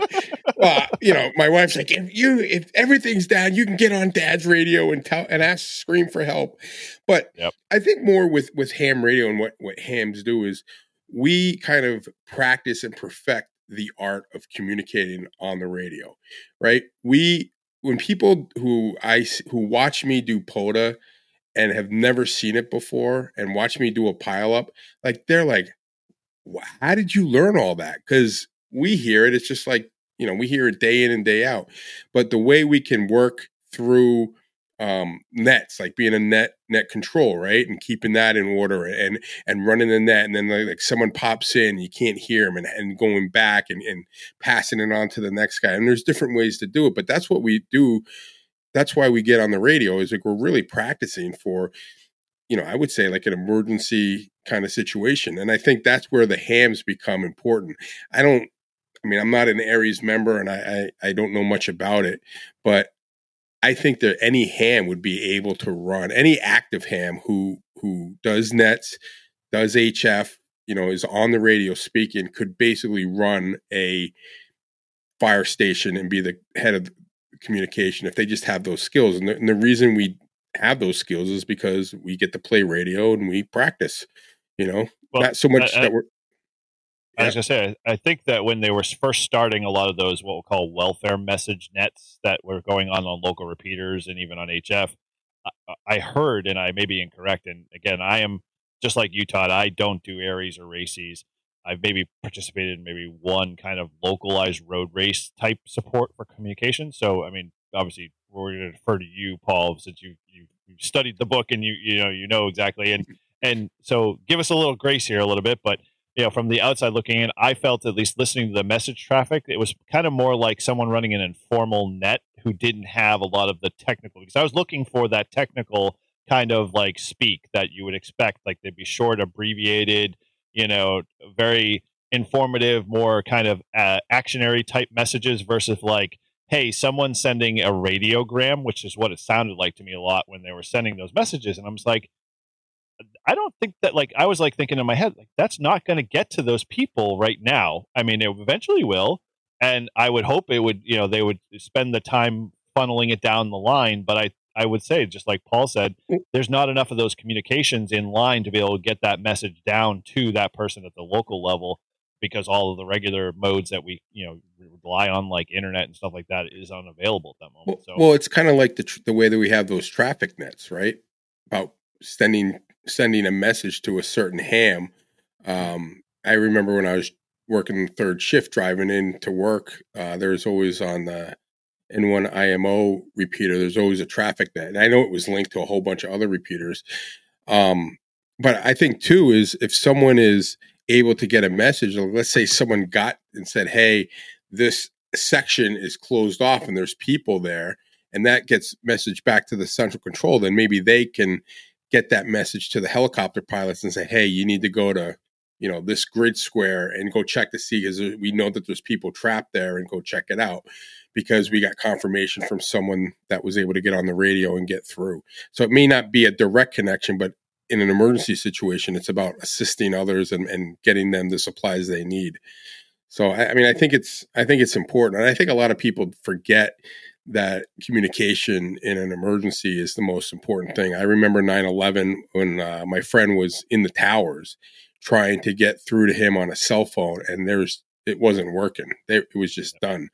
Yeah. My wife's like, if everything's down, you can get on Dad's radio and scream for help. But yep. I think more with ham radio and what hams do is we kind of practice and perfect the art of communicating on the radio, right? When people who watch me do POTA and have never seen it before and watch me do a pileup, like, they're like, how did you learn all that? Because we hear it, it's just like, we hear it day in and day out. But the way we can work through nets, like being a net control, right, and keeping that in order and running the net, and then like someone pops in, you can't hear them, and going back and passing it on to the next guy. And there's different ways to do it, but that's what we do. That's why we get on the radio, is like we're really practicing for, I would say, like an emergency kind of situation. And I think that's where the hams become important. I'm not an Aries member, and I don't know much about it, but I think that any ham would be able to run, any active ham who does nets, does HF, is on the radio speaking, could basically run a fire station and be the head of communication if they just have those skills. And the reason we have those skills is because we get to play radio and we practice, not so much that we're. I was going to say, I think that when they were first starting a lot of those, what we'll call welfare message nets that were going on local repeaters and even on HF, I heard, and I may be incorrect, and again, I am just like you, Todd, I don't do Aries or races. I've maybe participated in maybe one kind of localized road race type support for communication. So, I mean, obviously, we're going to defer to you, Paul, since you've studied the book and you know exactly. And so give us a little grace here a little bit, but from the outside looking in, I felt, at least listening to the message traffic, it was kind of more like someone running an informal net who didn't have a lot of the technical, because I was looking for that technical kind of like speak that you would expect, like they'd be short, abbreviated, very informative, more kind of actionary type messages versus like, hey, someone sending a radiogram, which is what it sounded like to me a lot when they were sending those messages. And I was like, I don't think that, like, I was like thinking in my head, like, that's not going to get to those people right now. I mean, it eventually will. And I would hope it would, they would spend the time funneling it down the line. But I would say, just like Paul said, there's not enough of those communications in line to be able to get that message down to that person at the local level, because all of the regular modes that we, rely on, like internet and stuff like that, is unavailable at that moment. Well, it's kind of like the way that we have those traffic nets, right? About sending a message to a certain ham. I remember when I was working third shift driving in to work, there's always on the N1 IMO repeater, there's always a traffic net. And I know it was linked to a whole bunch of other repeaters. But I think too is if someone is able to get a message, let's say someone got and said, hey, this section is closed off and there's people there, and that gets messaged back to the central control, then maybe they can get that message to the helicopter pilots and say, hey, you need to go to, this grid square and go check to see, because we know that there's people trapped there, and go check it out, because we got confirmation from someone that was able to get on the radio and get through. So it may not be a direct connection, but in an emergency situation, it's about assisting others and getting them the supplies they need. So, I think it's important. And I think a lot of people forget that communication in an emergency is the most important thing. I remember 9/11 when my friend was in the towers trying to get through to him on a cell phone, and it wasn't working. It was just done,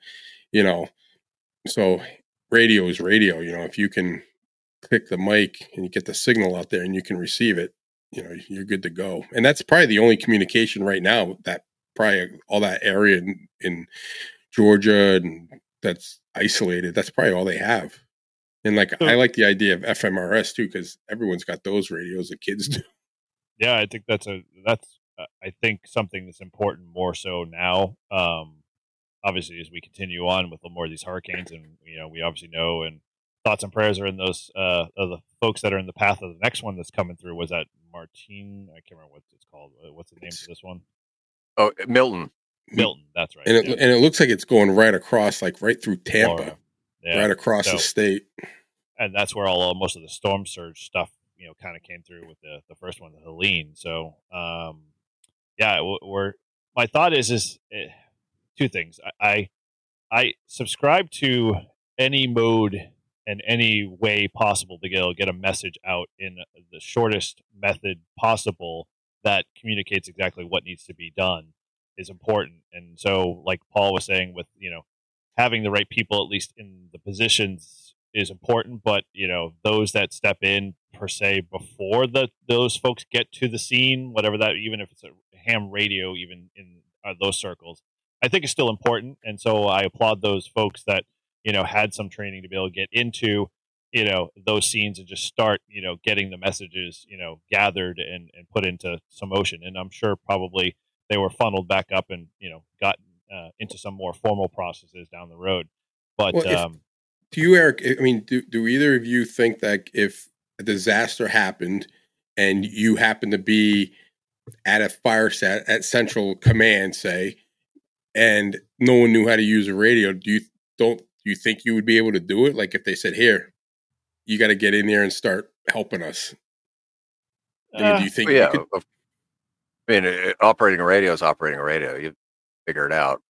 So radio is radio. If you can click the mic and you get the signal out there and you can receive it, you're good to go. And that's probably the only communication right now, that probably all that area in Georgia and that's isolated, that's probably all they have. And I like the idea of FMRS too, because everyone's got those radios, the kids do. Yeah, I think that's I think something that's important more so now. Obviously, as we continue on with more of these hurricanes, and we obviously know, and thoughts and prayers are in those of the folks that are in the path of the next one that's coming through. Was that Martine? I can't remember what it's called. What's the name of this one? Oh, Milton. Milton, that's right. And it looks like it's going right across, right through Tampa, right across the state. And that's where most of the storm surge stuff, kind of came through with the first one, the Helene. So, my thought is two things. I subscribe to any mode and any way possible to get a message out in the shortest method possible that communicates exactly what needs to be done is important. And so, like Paul was saying, with having the right people at least in the positions is important, but those that step in per se before those folks get to the scene, whatever that, even if it's a ham radio, even in those circles, I think is still important. And so I applaud those folks that had some training to be able to get into those scenes and just start getting the messages gathered and put into some motion. And I'm sure probably they were funneled back up and got into some more formal processes down the road. But to you, Eric, I mean, do either of you think that if a disaster happened and you happen to be at a fire set at Central Command, say, and no one knew how to use a radio, do you think you would be able to do it? Like if they said, "Here, you got to get in there and start helping us." Do you think? Yeah, operating a radio is operating a radio. You figure it out.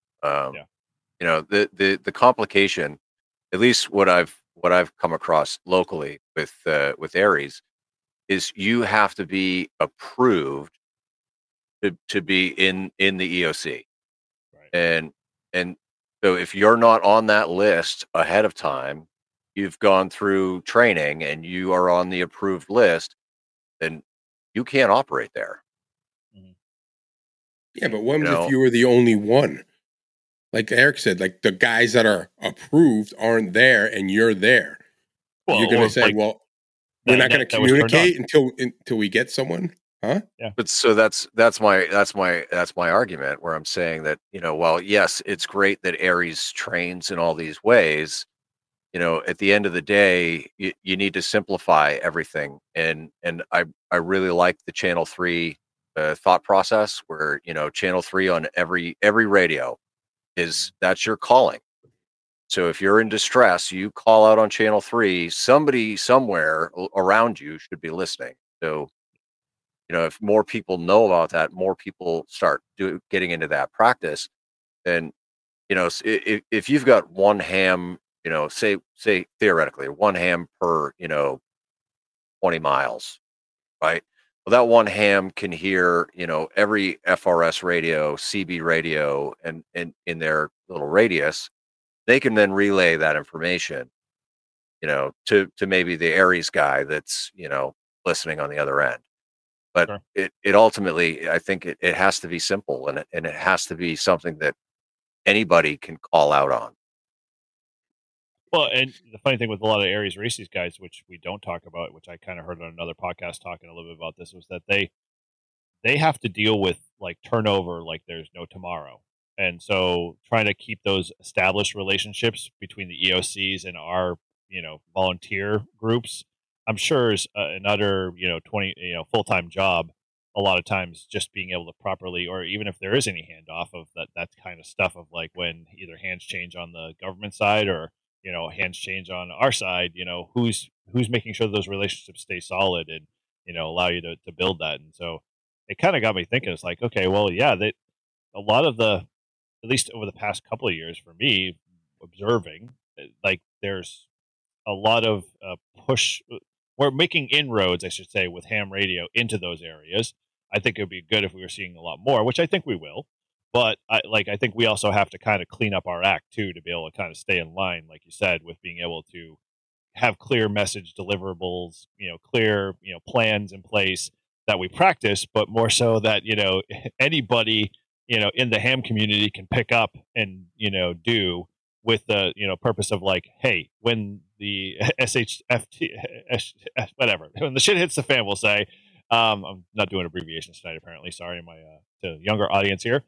The complication, at least what I've come across locally with Aries, is you have to be approved to be in the EOC, right. And so if you're not on that list ahead of time, you've gone through training and you are on the approved list, then you can't operate there. Yeah, but what if you were the only one? Like Eric said, like the guys that are approved aren't there and you're there. Well, you're going to say, we're not going to communicate until we get someone, huh? Yeah. But so that's my argument, where I'm saying that, while yes, it's great that Aries trains in all these ways, at the end of the day, you need to simplify everything. And I really like the Channel 3 thought process, where Channel 3 on every radio that's your calling. So if you're in distress, you call out on Channel 3. Somebody somewhere around you should be listening. So if more people know about that, more people start getting into that practice, then if you've got one ham say theoretically 1 ham per, 20 miles, right? Well, that 1 ham can hear, every FRS radio, CB radio, and in their little radius. They can then relay that information, to maybe the Aries guy that's, listening on the other end. But Sure. it ultimately, I think it has to be simple, and it has to be something that anybody can call out on. Well, and the funny thing with a lot of Aries Races guys, which we don't talk about, which I kind of heard on another podcast talking a little bit about this, was that they have to deal with like turnover like there's no tomorrow. And so trying to keep those established relationships between the EOCs and our, volunteer groups, I'm sure is another, 20, full-time job. A lot of times just being able to properly, or even if there is any handoff of that kind of stuff of like when either hands change on the government side or, hands change on our side, who's making sure those relationships stay solid and, allow you to build that. And so it kind of got me thinking, it's like, okay, well, yeah, a lot of the, at least over the past couple of years for me observing, like there's a lot of push. We're making inroads, I should say, with ham radio into those areas. I think it would be good if we were seeing a lot more, which I think we will. But I think we also have to kind of clean up our act too to be able to kind of stay in line, like you said, with being able to have clear message deliverables, clear, plans in place that we practice, but more so that, anybody, in the ham community can pick up and, do with the, purpose of like, hey, when the SHFT, whatever, when the shit hits the fan, we'll say, I'm not doing abbreviations tonight, apparently. Sorry, my to younger audience here.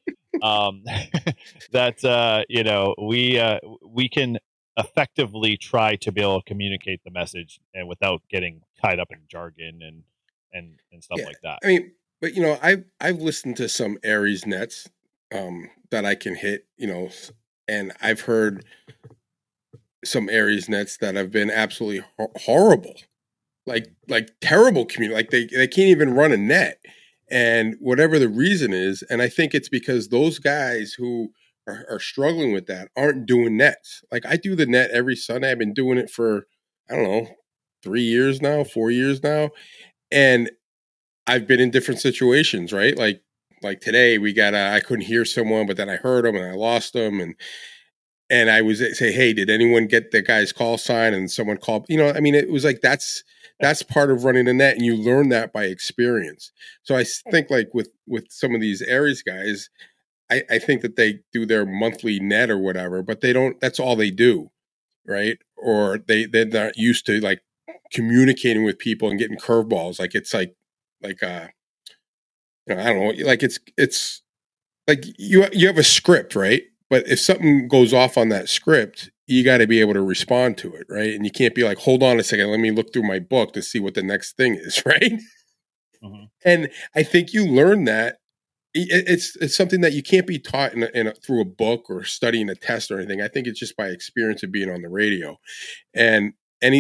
That we can effectively try to be able to communicate the message and without getting tied up in jargon and stuff like that. I mean, but I've listened to some Aries nets that I can hit, and I've heard some Aries nets that have been absolutely horrible. Like terrible community, like they can't even run a net, and whatever the reason is, and I think it's because those guys who are struggling with that aren't doing nets. Like I do the net every Sunday. I've been doing it for, I don't know, 3 years now, 4 years now, and I've been in different situations, right? Like today I couldn't hear someone, but then I heard them and I lost them, and I was say, hey, did anyone get the guy's call sign? And someone called, it was like that's part of running a net, and you learn that by experience. So I think like with some of these Aries guys, I think that they do their monthly net or whatever, but they don't, that's all they do. Right. Or they're not used to like communicating with people and getting curveballs. Like it's like, I don't know, like it's like you have a script, right? But if something goes off on that script, you got to be able to respond to it, right? And you can't be like, hold on a second, let me look through my book to see what the next thing is, right? Mm-hmm. And I think you learn that it's something that you can't be taught through a book or studying a test or anything. I think it's just by experience of being on the radio, and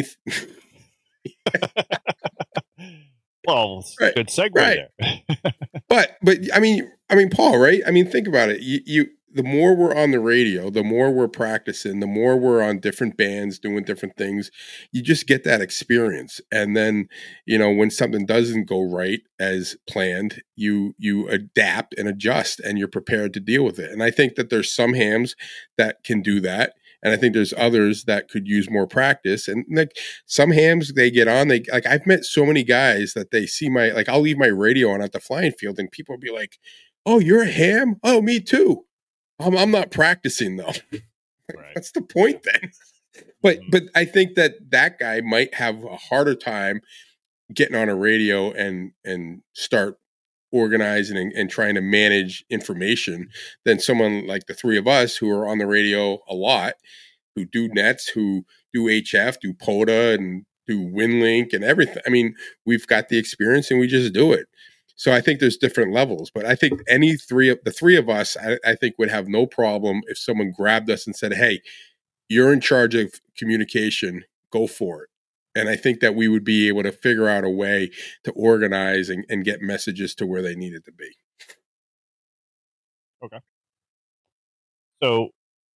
well, right. Good segue there. but I mean, Paul, right? I mean, think about it. You the more we're on the radio, the more we're practicing, the more we're on different bands doing different things, you just get that experience. And then, when something doesn't go right as planned, you adapt and adjust, and you're prepared to deal with it. And I think that there's some hams that can do that. And I think there's others that could use more practice. And like some hams, they get on, I've met so many guys that they see I'll leave my radio on at the flying field and people will be like, oh, you're a ham? Oh, me too. I'm not practicing though. Right. That's the point then. But I think that guy might have a harder time getting on a radio and start organizing and trying to manage information than someone like the three of us who are on the radio a lot, who do nets, who do HF, do POTA, and do WinLink and everything. I mean, we've got the experience and we just do it. So I think there's different levels, but I think the three of us, I think would have no problem if someone grabbed us and said, hey, you're in charge of communication, go for it. And I think that we would be able to figure out a way to organize and get messages to where they needed to be. Okay. So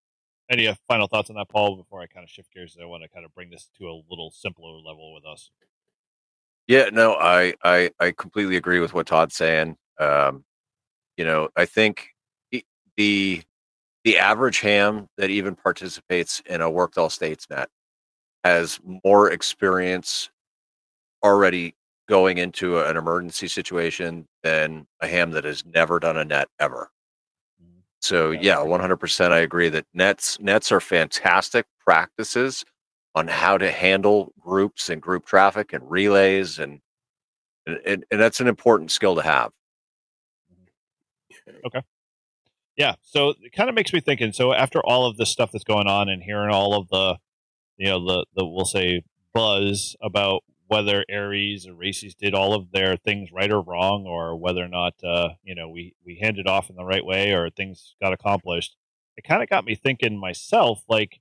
Any final thoughts on that, Paul, before I kind of shift gears? I want to kind of bring this to a little simpler level with us. Yeah, no, I completely agree with what Todd's saying. I think the average ham that even participates in a worked all states net has more experience already going into an emergency situation than a ham that has never done a net ever. So yeah, 100% I agree that nets are fantastic practices on how to handle groups and group traffic and relays, and that's an important skill to have. Okay. Yeah, so it kind of makes me thinking. So after all of this stuff that's going on and hearing all of the we'll say buzz about whether Aries or Races did all of their things right or wrong, or whether or not we handed off in the right way or things got accomplished, it kind of got me thinking myself, like,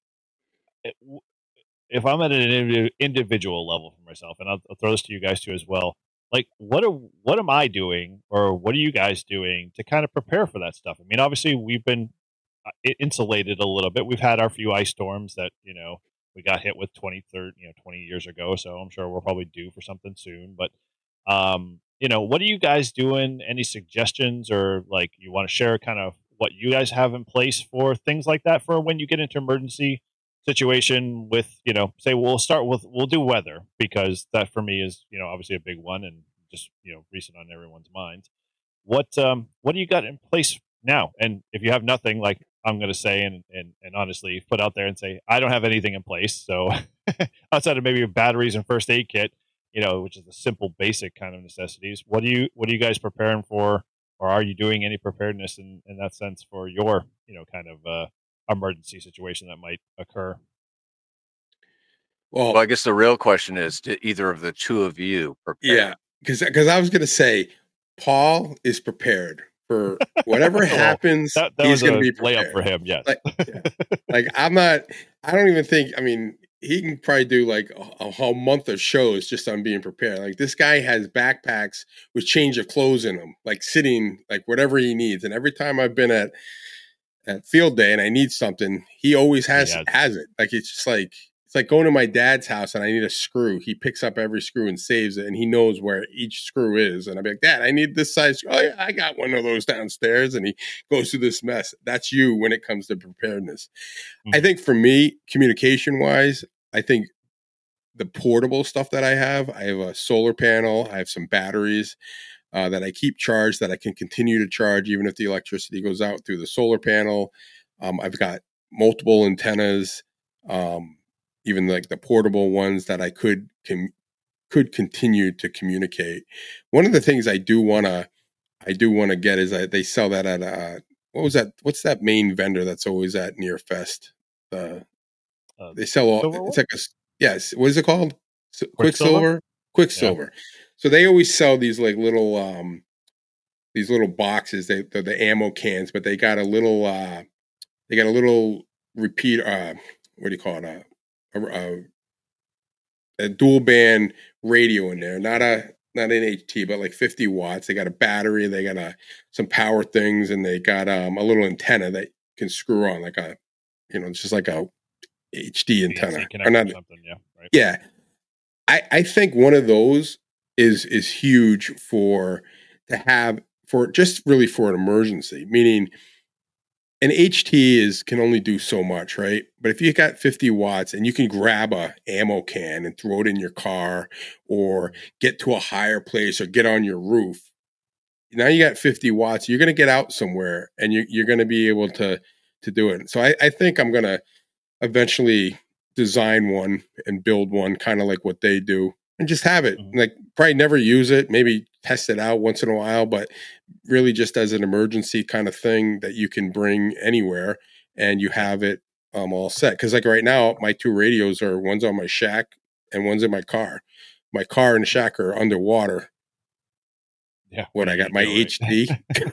if I'm at an individual level for myself, and I'll throw this to you guys too as well. Like, what am I doing, or what are you guys doing to kind of prepare for that stuff? I mean, obviously we've been insulated a little bit. We've had our few ice storms that we got hit with 20 years ago. So I'm sure we're probably due for something soon. But what are you guys doing? Any suggestions, or like you want to share kind of what you guys have in place for things like that for when you get into emergency situation with, say we'll do weather, because that for me is, obviously a big one and just, recent on everyone's minds. What do you got in place now? And if you have nothing, like I'm going to say, and honestly put out there and say, I don't have anything in place. So outside of maybe batteries and first aid kit, which is the simple, basic kind of necessities, what are you guys preparing for, or are you doing any preparedness in that sense for your, kind of, emergency situation that might occur? Well, I guess the real question is, did either of the two of you prepare? Yeah, because I was going to say, Paul is prepared for whatever happens. That he's going to be prepared. Layup for him. Yes. Like I'm not. I don't even think. I mean, he can probably do like a whole month of shows just on being prepared. Like this guy has backpacks with change of clothes in them, like sitting, like whatever he needs. And every time I've been at field day and I need something, he always has it. Like it's like going to my dad's house and I need a screw. He picks up every screw and saves it, and he knows where each screw is. And I'll be like, Dad, I need this size. Oh yeah, I got one of those downstairs. And he goes through this mess. That's you when it comes to preparedness. Mm-hmm. I think for me, communication wise, I think the portable stuff that I have a solar panel. I have some batteries that I keep charged, that I can continue to charge even if the electricity goes out through the solar panel. I've got multiple antennas, even like the portable ones that I could continue to communicate. One of the things I do want to get is they sell that at what's that main vendor that's always at Near Fest? They sell all. It's like what is it called? Quicksilver. Quicksilver. Yeah. So they always sell these like little boxes. They're the ammo cans, but they got a little repeat. What do you call it? A dual band radio in there. Not an HT, but like 50 watts. They got a battery. They got some power things, and they got a little antenna that can screw on, like it's just like a HD antenna. Or not, something, yeah. Right. Yeah. I think one of those is huge for an emergency, meaning an HT can only do so much, right? But if you got 50 watts and you can grab a ammo can and throw it in your car, or get to a higher place, or get on your roof, now you got 50 watts. You're going to get out somewhere, and you're going to be able to do it. So I think I'm going to eventually design one and build one, kind of like what they do, and just have it. Like, probably never use it, maybe test it out once in a while, but really just as an emergency kind of thing that you can bring anywhere, and you have it all set. Because like right now, my two radios one's on my shack and one's in my car. My car and the shack are underwater. Yeah. What, I got my HD?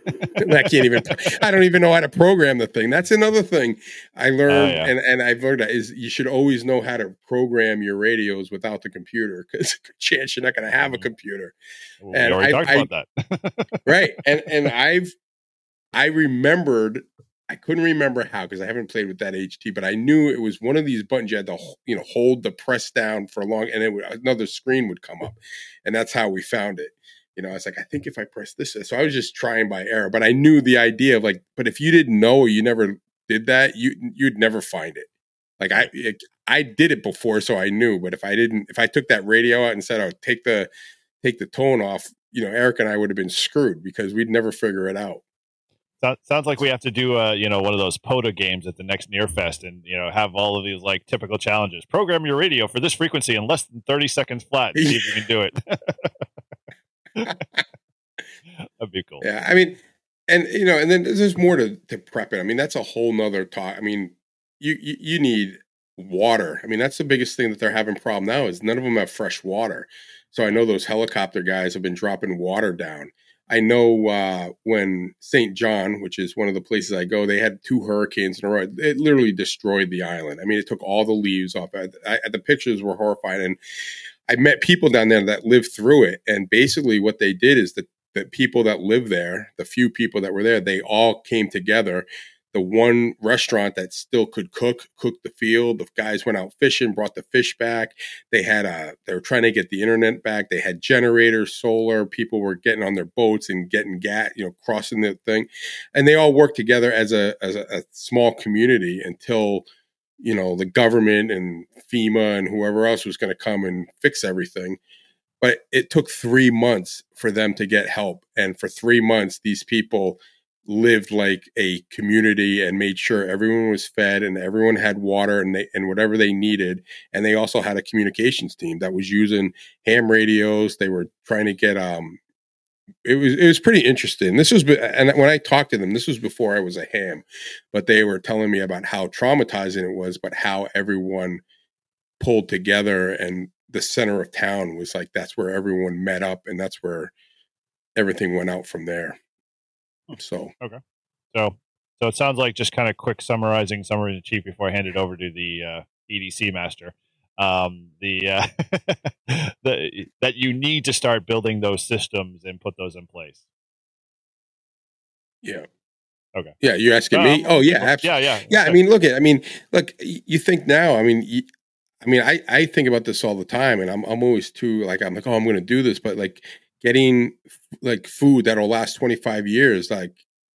I don't even know how to program the thing. That's another thing I learned, and I've learned that is you should always know how to program your radios without the computer, because there's a chance you're not going to have a computer. Well, and we already talked about that. Right. And I remembered I couldn't remember how because I haven't played with that HT, but I knew it was one of these buttons you had to, hold the press down for long, and another screen would come up, and that's how we found it. I was like, I think if I press this, so I was just trying by error, but I knew the idea of like, but if you didn't know or you never did that, you'd never find it. Like I did it before, so I knew, but if I took that radio out and said, "Oh, take the tone off," Eric and I would have been screwed because we'd never figure it out. Sounds like we have to do one of those POTA games at the next Nearfest, and have all of these like typical challenges. Program your radio for this frequency in less than 30 seconds flat. See if you can do it. That'd be cool. Yeah, I mean, and and then there's more to prep it. I mean, that's a whole nother talk. I mean, you need water. I mean, that's the biggest thing that they're having problem now is none of them have fresh water. So I know those helicopter guys have been dropping water down. I know when St. John, which is one of the places I go, they had 2 hurricanes in a row. It literally destroyed the island. I mean, it took all the leaves off. The pictures were horrifying. And I met people down there that lived through it. And basically what they did is the people that lived there, the few people that were there, they all came together. The one restaurant that still could cooked the field. The guys went out fishing, brought the fish back. They were trying to get the internet back. They had generators, solar. People were getting on their boats and getting gas, crossing the thing. And they all worked together as a small community until, the government and FEMA and whoever else was going to come and fix everything. But it took 3 months for them to get help. And for 3 months, these people lived like a community and made sure everyone was fed and everyone had water and whatever they needed. And they also had a communications team that was using ham radios. They were trying to get it was pretty interesting. And when I talked to them, this was before I was a ham, but they were telling me about how traumatizing it was, but how everyone pulled together, and the center of town was like, that's where everyone met up, and that's where everything went out from there. So okay, so it sounds like, just kind of quick summary in chief before I hand it over to the EDC master. That you need to start building those systems and put those in place. Yeah. Okay. Yeah, you're asking me? Oh yeah, absolutely. Yeah. I mean, look, you think now. I mean, I think about this all the time, and I'm always too like, I'm going to do this, but like getting like food that'll last 25 years. Like,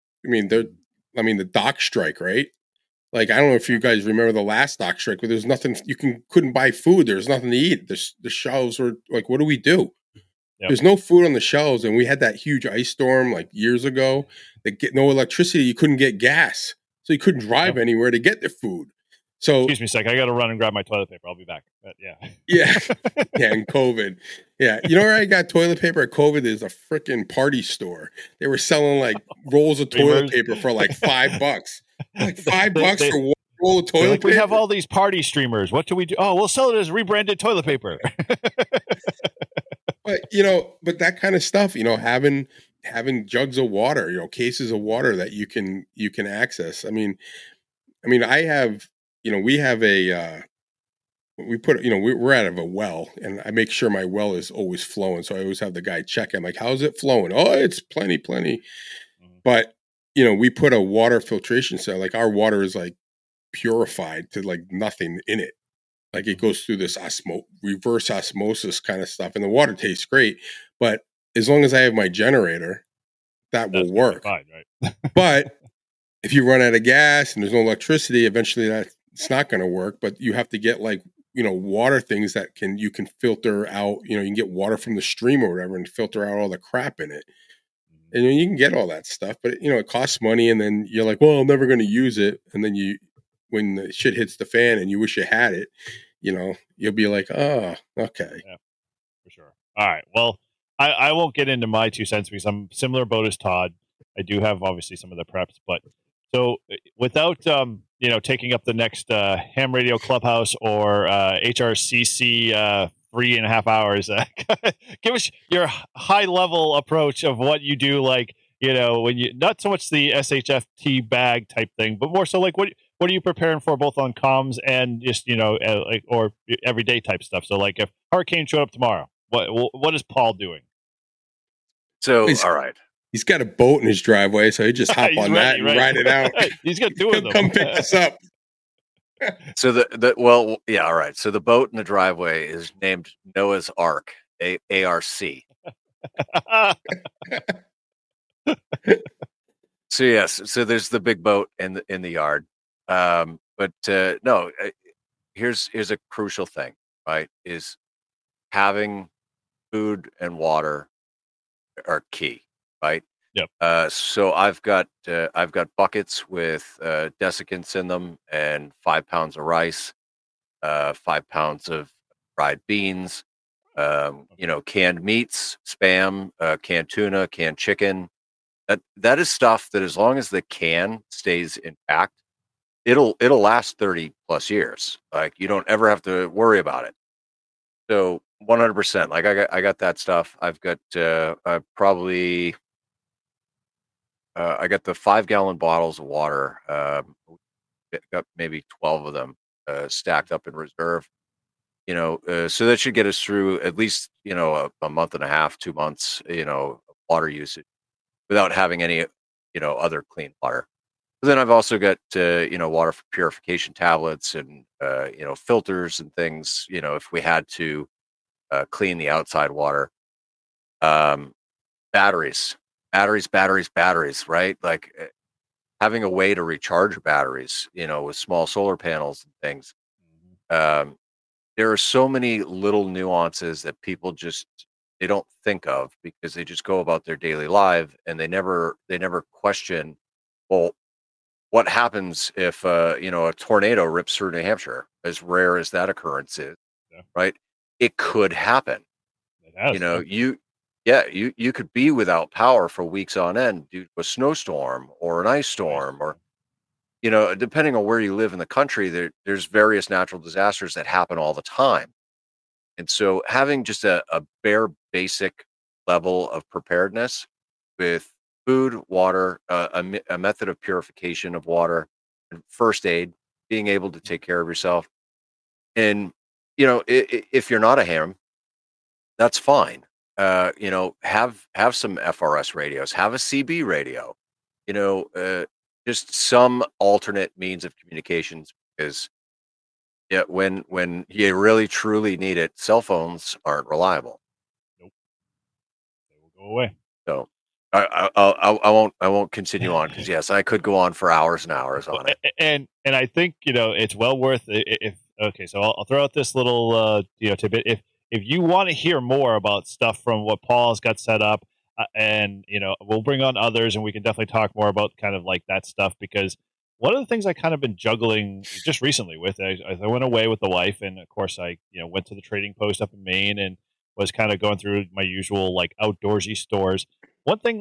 the dock strike, right? Like, I don't know if you guys remember the last dock strike, but there's nothing, couldn't buy food. There's nothing to eat. The shelves were like, what do we do? Yep. There's no food on the shelves. And we had that huge ice storm like years ago. They get no electricity. You couldn't get gas. So you couldn't drive anywhere to get the food. So excuse me a sec. I got to run and grab my toilet paper. I'll be back. But yeah. Yeah. And COVID. Yeah. You know where I got toilet paper at COVID is a freaking party store. They were selling like rolls of toilet paper for like $5. Like $5 for one roll of toilet paper. We have all these party streamers. What do we do? Oh, we'll sell it as rebranded toilet paper. But that kind of stuff, having jugs of water, cases of water that you can access. I mean, I have, we have we put, we're out of a well, and I make sure my well is always flowing. So I always have the guy check. I'm like, how's it flowing? Oh, it's plenty. Mm-hmm. But, we put a water filtration cell. Like, our water is like purified to like nothing in it. Like, it goes through this reverse osmosis kind of stuff, and the water tastes great. But as long as I have my generator, that will work. Fine, right? But if you run out of gas and there's no electricity, eventually it's not going to work. But you have to get like, water things that you can filter out. You can get water from the stream or whatever and filter out all the crap in it. And you can get all that stuff, but it costs money. And then you're like, well, I'm never going to use it. And then when the shit hits the fan and you wish you had it, you'll be like, oh, okay. Yeah, for sure. All right. Well, I won't get into my 2 cents because I'm similar boat as Todd. I do have obviously some of the preps, but so without, taking up the next ham radio clubhouse or HRCC 3.5 hours, give us your high level approach of what you do. Like, when you, not so much the SHFT bag type thing, but more so like what are you preparing for both on comms and just, or everyday type stuff? So like if hurricane showed up tomorrow, what is Paul doing? So, all right. He's got a boat in his driveway, so he just hop on that and ride it out. He's got two of them. Come pick us up. So all right. So the boat in the driveway is named Noah's Ark, ARC. So yes, so there's the big boat in the yard. But no, here's a crucial thing, right? Is having food and water are key, right? Yep. So I've got buckets with desiccants in them and 5 pounds of rice, 5 pounds of fried beans, canned meats, Spam, canned tuna, canned chicken. That is stuff that, as long as the can stays intact, it'll last 30 plus years. Like, you don't ever have to worry about it. So 100%. Like, I got that stuff. I've got I got the 5-gallon bottles of water. Got maybe 12 of them stacked up in reserve. So that should get us through at least a month and a half, 2 months. Water usage without having any other clean water. But then I've also got water for purification tablets and filters and things. If we had to clean the outside water. Batteries, right? Like, having a way to recharge batteries, with small solar panels and things. There are so many little nuances that people they don't think of, because they just go about their daily life and they never question, well, what happens if a tornado rips through New Hampshire? As rare as that occurrence is, right? It could happen. You could be without power for weeks on end due to a snowstorm or an ice storm, or depending on where you live in the country, there's various natural disasters that happen all the time. And so having just a bare basic level of preparedness with food, water, a method of purification of water, and first aid, being able to take care of yourself. And, if you're not a ham, that's fine. Have some FRS radios, have a CB radio, just some alternate means of communications, because when you really truly need it, cell phones aren't reliable. Nope. They will go away. So I won't continue on, because yes, I could go on for hours and hours on it. And I think, it's well worth it. So I'll throw out this little tidbit. If you want to hear more about stuff from what Paul's got set up, and we'll bring on others, and we can definitely talk more about kind of like that stuff, because one of the things I kind of been juggling just recently with, I went away with the wife, and of course I went to the trading post up in Maine and was kind of going through my usual like outdoorsy stores. One thing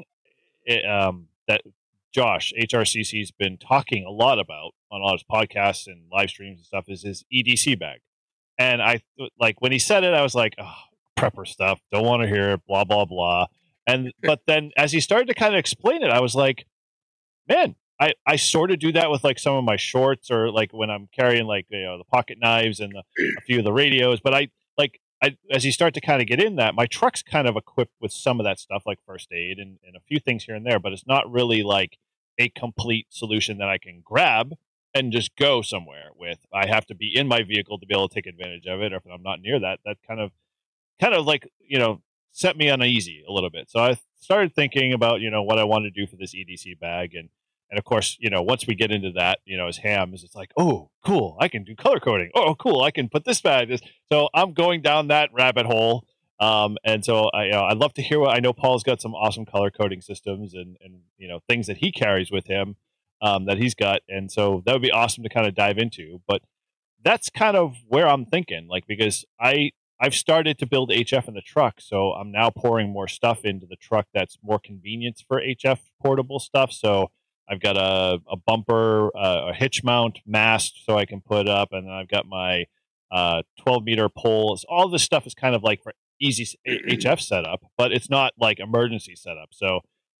that Josh HRCC's been talking a lot about on a lot of his podcasts and live streams and stuff is his EDC bag. And I like, when he said it, I was like, oh, prepper stuff, don't want to hear it, blah blah blah. But then as he started to kind of explain it, I was like, man, I sort of do that with like some of my shorts, or like when I'm carrying like the pocket knives and a few of the radios. But I as you start to kind of get in that, my truck's kind of equipped with some of that stuff, like first aid and a few things here and there, but it's not really like a complete solution that I can grab and just go somewhere with. I have to be in my vehicle to be able to take advantage of it. Or if I'm not near that kind of like, set me uneasy a little bit. So I started thinking about, what I wanted to do for this EDC bag. And of course, once we get into that, as hams, it's like, oh, cool, I can do color coding. Oh, cool, I can put this bag. So I'm going down that rabbit hole. And so I'd love to hear I know Paul's got some awesome color coding systems and things that he carries with him that he's got. And so that would be awesome to kind of dive into. But that's kind of where I'm thinking, like, because I've started to build HF in the truck, so I'm now pouring more stuff into the truck that's more convenient for HF portable stuff. So I've got a bumper, a hitch mount mast, so I can put up, and then I've got my 12-meter poles. All this stuff is kind of like for easy HF setup, but it's not like emergency setup. So,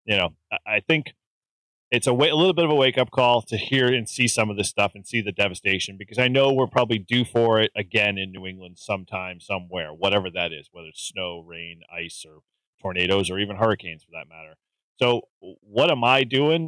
I think it's a little bit of a wake-up call to hear and see some of this stuff and see the devastation, because I know we're probably due for it again in New England sometime, somewhere, whatever that is, whether it's snow, rain, ice, or tornadoes, or even hurricanes for that matter. So what am I doing?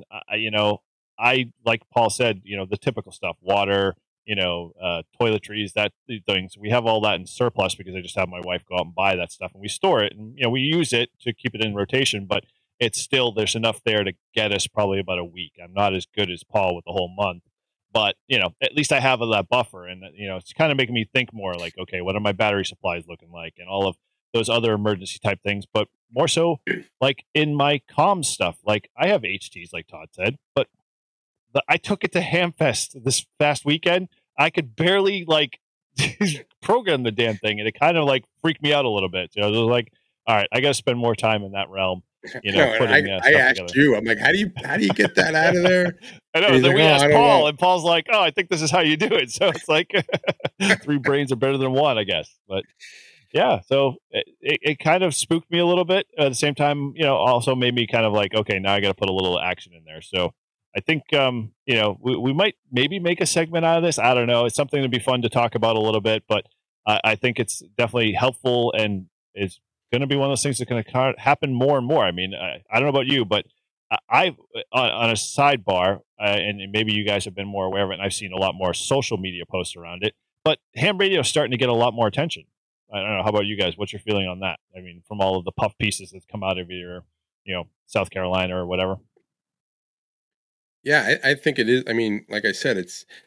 I like Paul said, the typical stuff, water, toiletries, things. We have all that in surplus because I just have my wife go out and buy that stuff, and we store it, and we use it to keep it in rotation. But it's still, there's enough there to get us probably about a week. I'm not as good as Paul with the whole month, but at least I have that buffer, and it's kind of making me think more like, okay, what are my battery supplies looking like, and all of those other emergency type things. But more so, like in my comms stuff, like I have HTs, like Todd said, but I took it to Hamfest this past weekend. I could barely program the damn thing, and it kind of like freaked me out a little bit. It was like, all right, I got to spend more time in that realm. I asked you, I'm like, how do you get that out of there? I know. Then we asked Paul, and Paul's like, oh, I think this is how you do it. So it's like 3 brains are better than 1, I guess. But yeah, so it kind of spooked me a little bit. At the same time, also made me kind of like, okay, now I got to put a little action in there. So I think, we might maybe make a segment out of this. I don't know. It's something to be fun to talk about a little bit, but I think it's definitely helpful, and it's going to be one of those things that's going to happen more and more. I mean, I don't know about you, but I've on a sidebar, and maybe you guys have been more aware of it, and I've seen a lot more social media posts around it, but ham radio is starting to get a lot more attention. I don't know. How about you guys? What's your feeling on that? I mean, from all of the puff pieces that come out of your, South Carolina or whatever. Yeah, I think it is. I mean, like I said,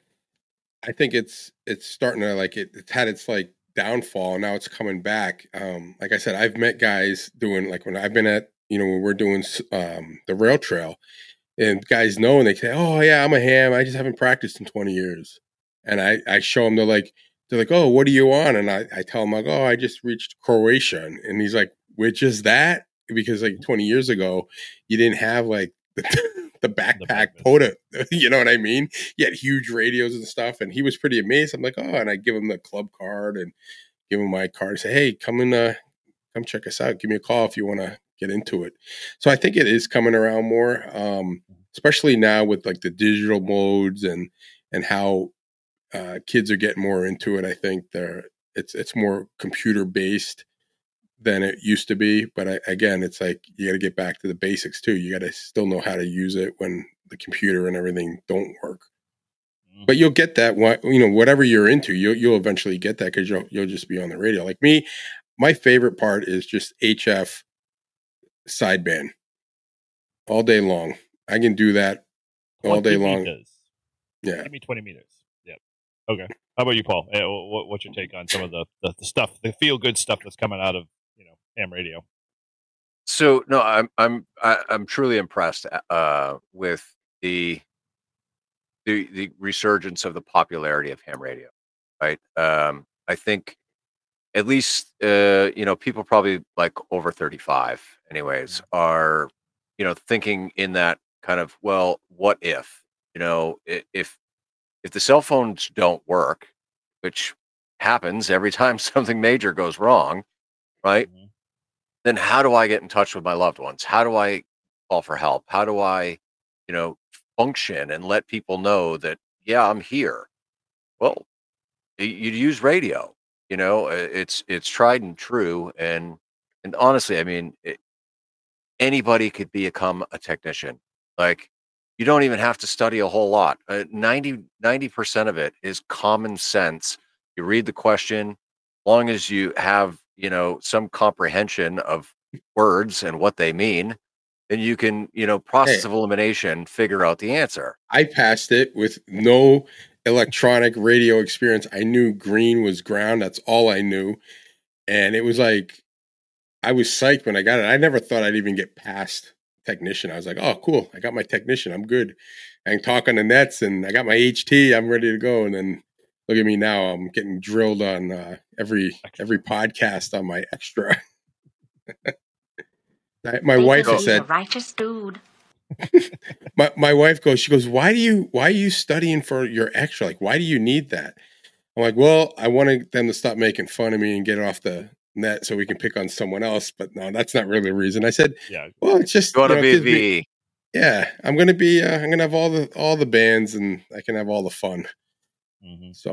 I think it's starting to it's had its downfall, and now it's coming back. Like I said, I've met guys doing when I've been at, when we're doing the rail trail, and guys know, and they say, oh yeah, I'm a ham. I just haven't practiced in 20 years. And I show them, they're like, oh, what are you on? And I tell them, oh, I just reached Croatia. And he's like, which is that? Because 20 years ago, you didn't have the backpack POTA, you know what I mean? He had huge radios and stuff, and he was pretty amazed. I'm like, oh, and I give him the club card and give him my card. Say, hey, come check us out. Give me a call if you want to get into it. So I think it is coming around more, especially now with the digital modes and how kids are getting more into it. I think it's more computer based than it used to be. But again, it's you got to get back to the basics too. You got to still know how to use it when the computer and everything don't work. Mm-hmm. But you'll get that, whatever you're into, you'll eventually get that because you'll just be on the radio. Like me, my favorite part is just HF sideband all day long. I can do that all day long. Yeah. Give me 20 meters. Yep. Okay. How about you, Paul? What's your take on some of the stuff, the feel good stuff that's coming out of ham radio? So no, I'm truly impressed with the resurgence of the popularity of ham radio. Right. I think at least people probably over 35 anyways are thinking in that kind of, well, what if the cell phones don't work, which happens every time something major goes wrong, right? Mm-hmm. Then how do I get in touch with my loved ones? How do I call for help? How do I, function and let people know that, yeah, I'm here? Well, you use radio, it's tried and true. And honestly, I mean, anybody could become a technician. You don't even have to study a whole lot. 90% of it is common sense. You read the question, as long as you have, some comprehension of words and what they mean, then you can, process of elimination, figure out the answer. I passed it with no electronic radio experience. I knew green was ground. That's all I knew. And it was I was psyched when I got it. I never thought I'd even get past technician. I was like, oh, cool. I got my technician. I'm good. I can talk on the nets, and I got my HT. I'm ready to go. And then look at me now. I'm getting drilled on every podcast on my extra. My wife has said, a righteous dude. my wife goes, she goes, why are you studying for your extra? Why do you need that? I'm like, well, I wanted them to stop making fun of me and get it off the net so we can pick on someone else. But no, that's not really the reason. I said, yeah, well, it's just, you want to be yeah, I'm going to have all the bands, and I can have all the fun. Mm-hmm. So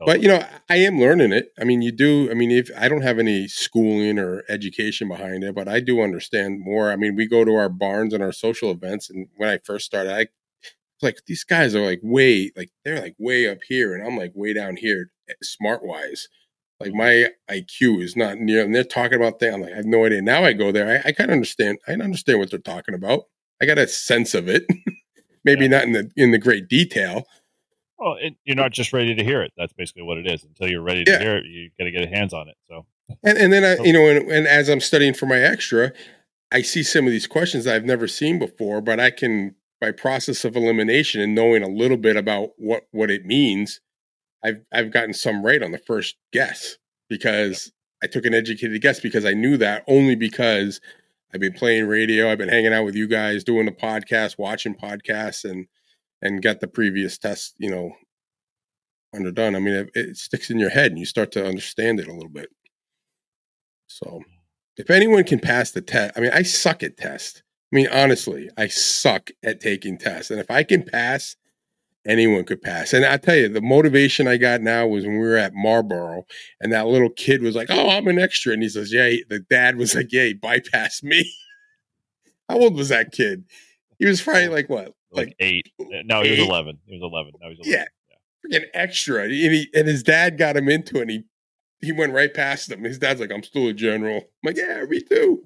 But, you know, I am learning it. I mean, you do. I mean, if I don't have any schooling or education behind it, but I do understand more. I mean, we go to our barns and our social events. And when I first started, I was like, these guys are like they're like way up here. And I'm like way down here, smart wise. Like my IQ is not near, and they're talking about things. I'm like, I have no idea. Now I go there. I kind of understand. I understand what they're talking about. I got a sense of it. Maybe not in the great detail. Well, you're not just ready to hear it. That's basically what it is. Until you're ready to hear it, you got to get hands on it. So, and then you know, and as I'm studying for my extra, I see some of these questions I've never seen before, but I can, by process of elimination and knowing a little bit about what it means, I've gotten some right on the first guess because I took an educated guess because I knew that only because I've been playing radio, I've been hanging out with you guys, doing the podcast, watching podcasts, and got the previous test, you know, underdone. I mean, it sticks in your head and you start to understand it a little bit. So if anyone can pass the test, I mean, I suck at tests. I mean, honestly, I suck at taking tests. And if I can pass, anyone could pass. And I tell you, the motivation I got now was when we were at Marlboro and that little kid was like, oh, I'm an extra. And he says, yeah, the dad was like, yeah, he bypassed me. How old was that kid? He was probably like what? Like 8. No, he was 11. He was 11. No, he was 11. Yeah. Freaking extra. And his dad got him into it and he went right past him. His dad's like, I'm still a general. I'm like, yeah, me too.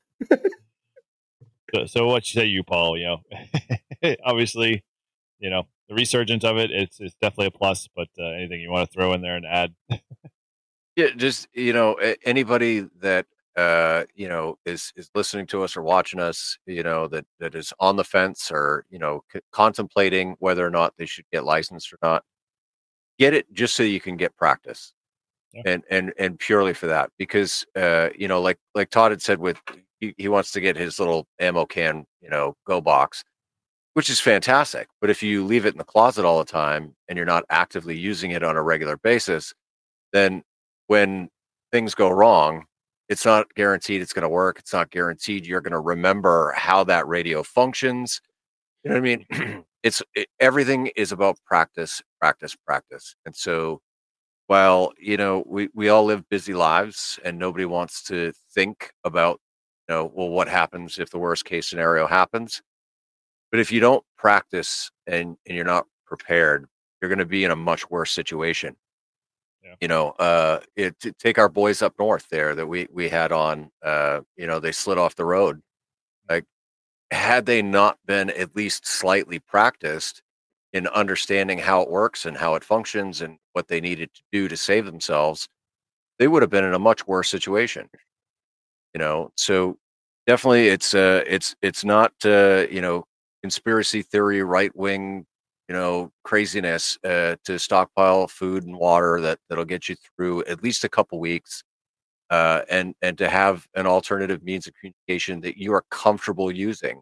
So what you say, Paul, you know, obviously, you know, the resurgence of it's definitely a plus, but anything you want to throw in there and add? Yeah, just, you know, anybody that, you know, is listening to us or watching us, you know, that is on the fence or, you know, contemplating whether or not they should get licensed or not, get it just so you can get practice. Yeah. And purely for that, because, you know, like Todd had said with, he wants to get his little ammo can, you know, go box, which is fantastic. But if you leave it in the closet all the time and you're not actively using it on a regular basis, then when things go wrong, it's not guaranteed it's going to work. It's not guaranteed you're going to remember how that radio functions. You know what I mean? Everything is about practice. And so while, you know, we all live busy lives and nobody wants to think about, you know, well, what happens if the worst case scenario happens? But if you don't practice and you're not prepared, you're going to be in a much worse situation. Yeah. You know, take our boys up north there that we had on, you know, they slid off the road. Like, had they not been at least slightly practiced in understanding how it works and how it functions and what they needed to do to save themselves, they would have been in a much worse situation. You know, so definitely it's not, you know, conspiracy theory, right wing, you know, craziness to stockpile food and water that'll get you through at least a couple weeks, and to have an alternative means of communication that you are comfortable using.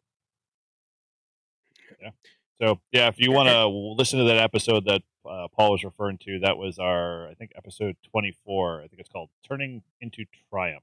Yeah. So yeah, if you want to listen to that episode that Paul was referring to, that was our, I think, episode 24. I think it's called "Tuning into Triumph."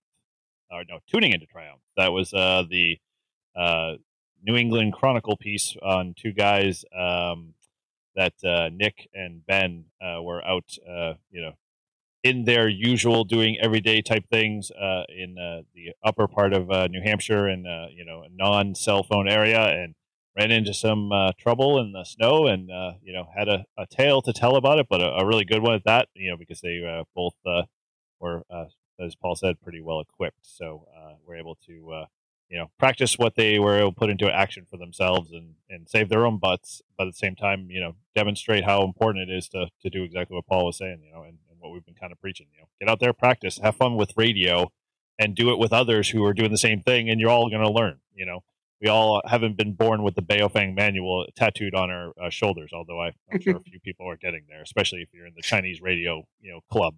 That was the New England Chronicle piece on two guys that Nick and Ben were out, you know, in their usual doing everyday type things in the upper part of New Hampshire and, you know, a non-cell phone area, and ran into some trouble in the snow and, you know, had a tale to tell about it, but a really good one at that, you know, because they both were, as Paul said, pretty well equipped. So we're able to, you know, practice what they were able to put into action for themselves and save their own butts, but at the same time, you know, demonstrate how important it is to do exactly what Paul was saying, you know, and what we've been kind of preaching, you know, get out there, practice, have fun with radio, and do it with others who are doing the same thing, and you're all going to learn, you know. We all haven't been born with the Baofeng manual tattooed on our shoulders, although I'm sure a few people are getting there, especially if you're in the Chinese radio, you know, club.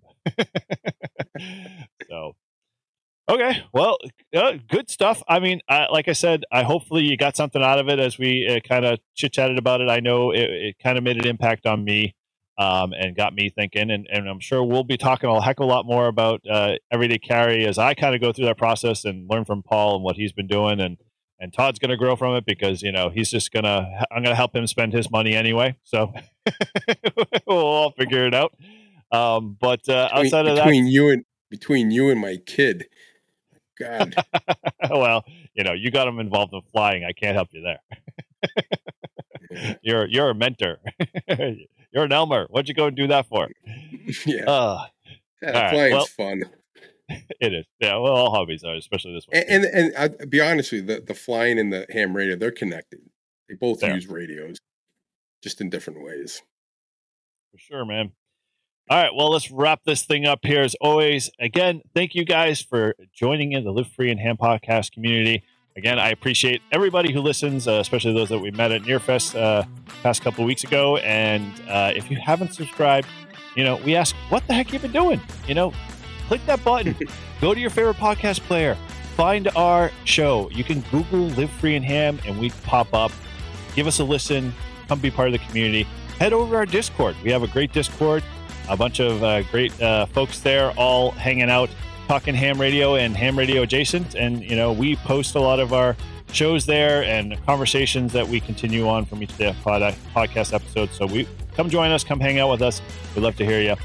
So, okay, well, good stuff. I mean, like I said, hopefully you got something out of it as we kind of chit-chatted about it. I know it kind of made an impact on me and got me thinking, and I'm sure we'll be talking a heck of a lot more about everyday carry as I kind of go through that process and learn from Paul and what he's been doing, and Todd's going to grow from it because, you know, he's just I'm going to help him spend his money anyway. So we'll all figure it out. But outside of between you and my kid, God. Well, you got him involved in flying. I can't help you there. You're a mentor. You're an Elmer. What'd you go and do that for? Yeah. Flying's fun. It is. Yeah. Well, all hobbies are, especially this one. And I'll be honest with you, the flying and the ham radio, they're connected. They both use radios, just in different ways. For sure, man. All right. Well, let's wrap this thing up here. As always, again, thank you guys for joining in the Live Free and Ham podcast community. Again, I appreciate everybody who listens, especially those that we met at Nearfest past couple of weeks ago. And if you haven't subscribed, we ask, what the heck you been doing? Click that button. Go to your favorite podcast player. Find our show. You can Google Live Free and Ham, and we pop up. Give us a listen. Come be part of the community. Head over to our Discord. We have a great Discord. A bunch of great folks there, all hanging out, talking ham radio and ham radio adjacent. And, we post a lot of our shows there and conversations that we continue on from each of the podcast episodes. So come join us. Come hang out with us. We'd love to hear you.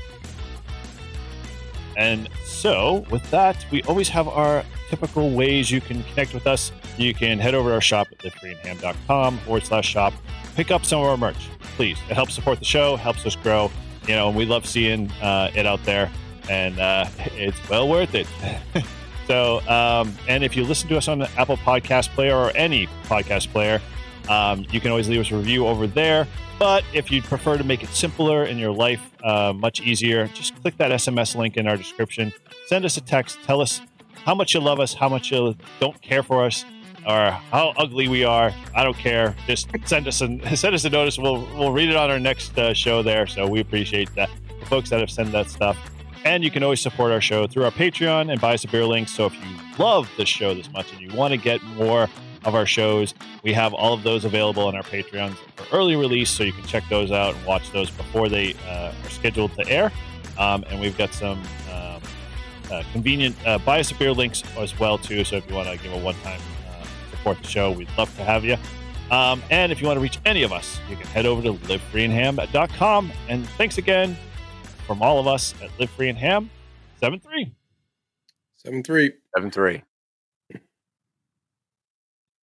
And so with that, we always have our typical ways you can connect with us. You can head over to our shop at livefreeandham.com/shop. Pick up some of our merch, please. It helps support the show, helps us grow. We love seeing it out there, and it's well worth it. So, and if you listen to us on the Apple Podcast Player or any podcast player, you can always leave us a review over there. But if you'd prefer to make it simpler in your life, much easier, just click that SMS link in our description. Send us a text. Tell us how much you love us, how much you don't care for us, or how ugly we are. I don't care. Just send us a notice. We'll read it on our next show there. So we appreciate that, the folks that have sent that stuff. And you can always support our show through our Patreon and buy us a beer link. So if you love this show this much and you want to get more of our shows, we have all of those available on our Patreons for early release, so you can check those out and watch those before they are scheduled to air. And we've got some convenient buy us a beer links as well too. So if you want to give a one-time support the show, we'd love to have you. And if you want to reach any of us, you can head over to livefreeandham.com. And thanks again from all of us at Live Free and Ham. 7-3. 7-3.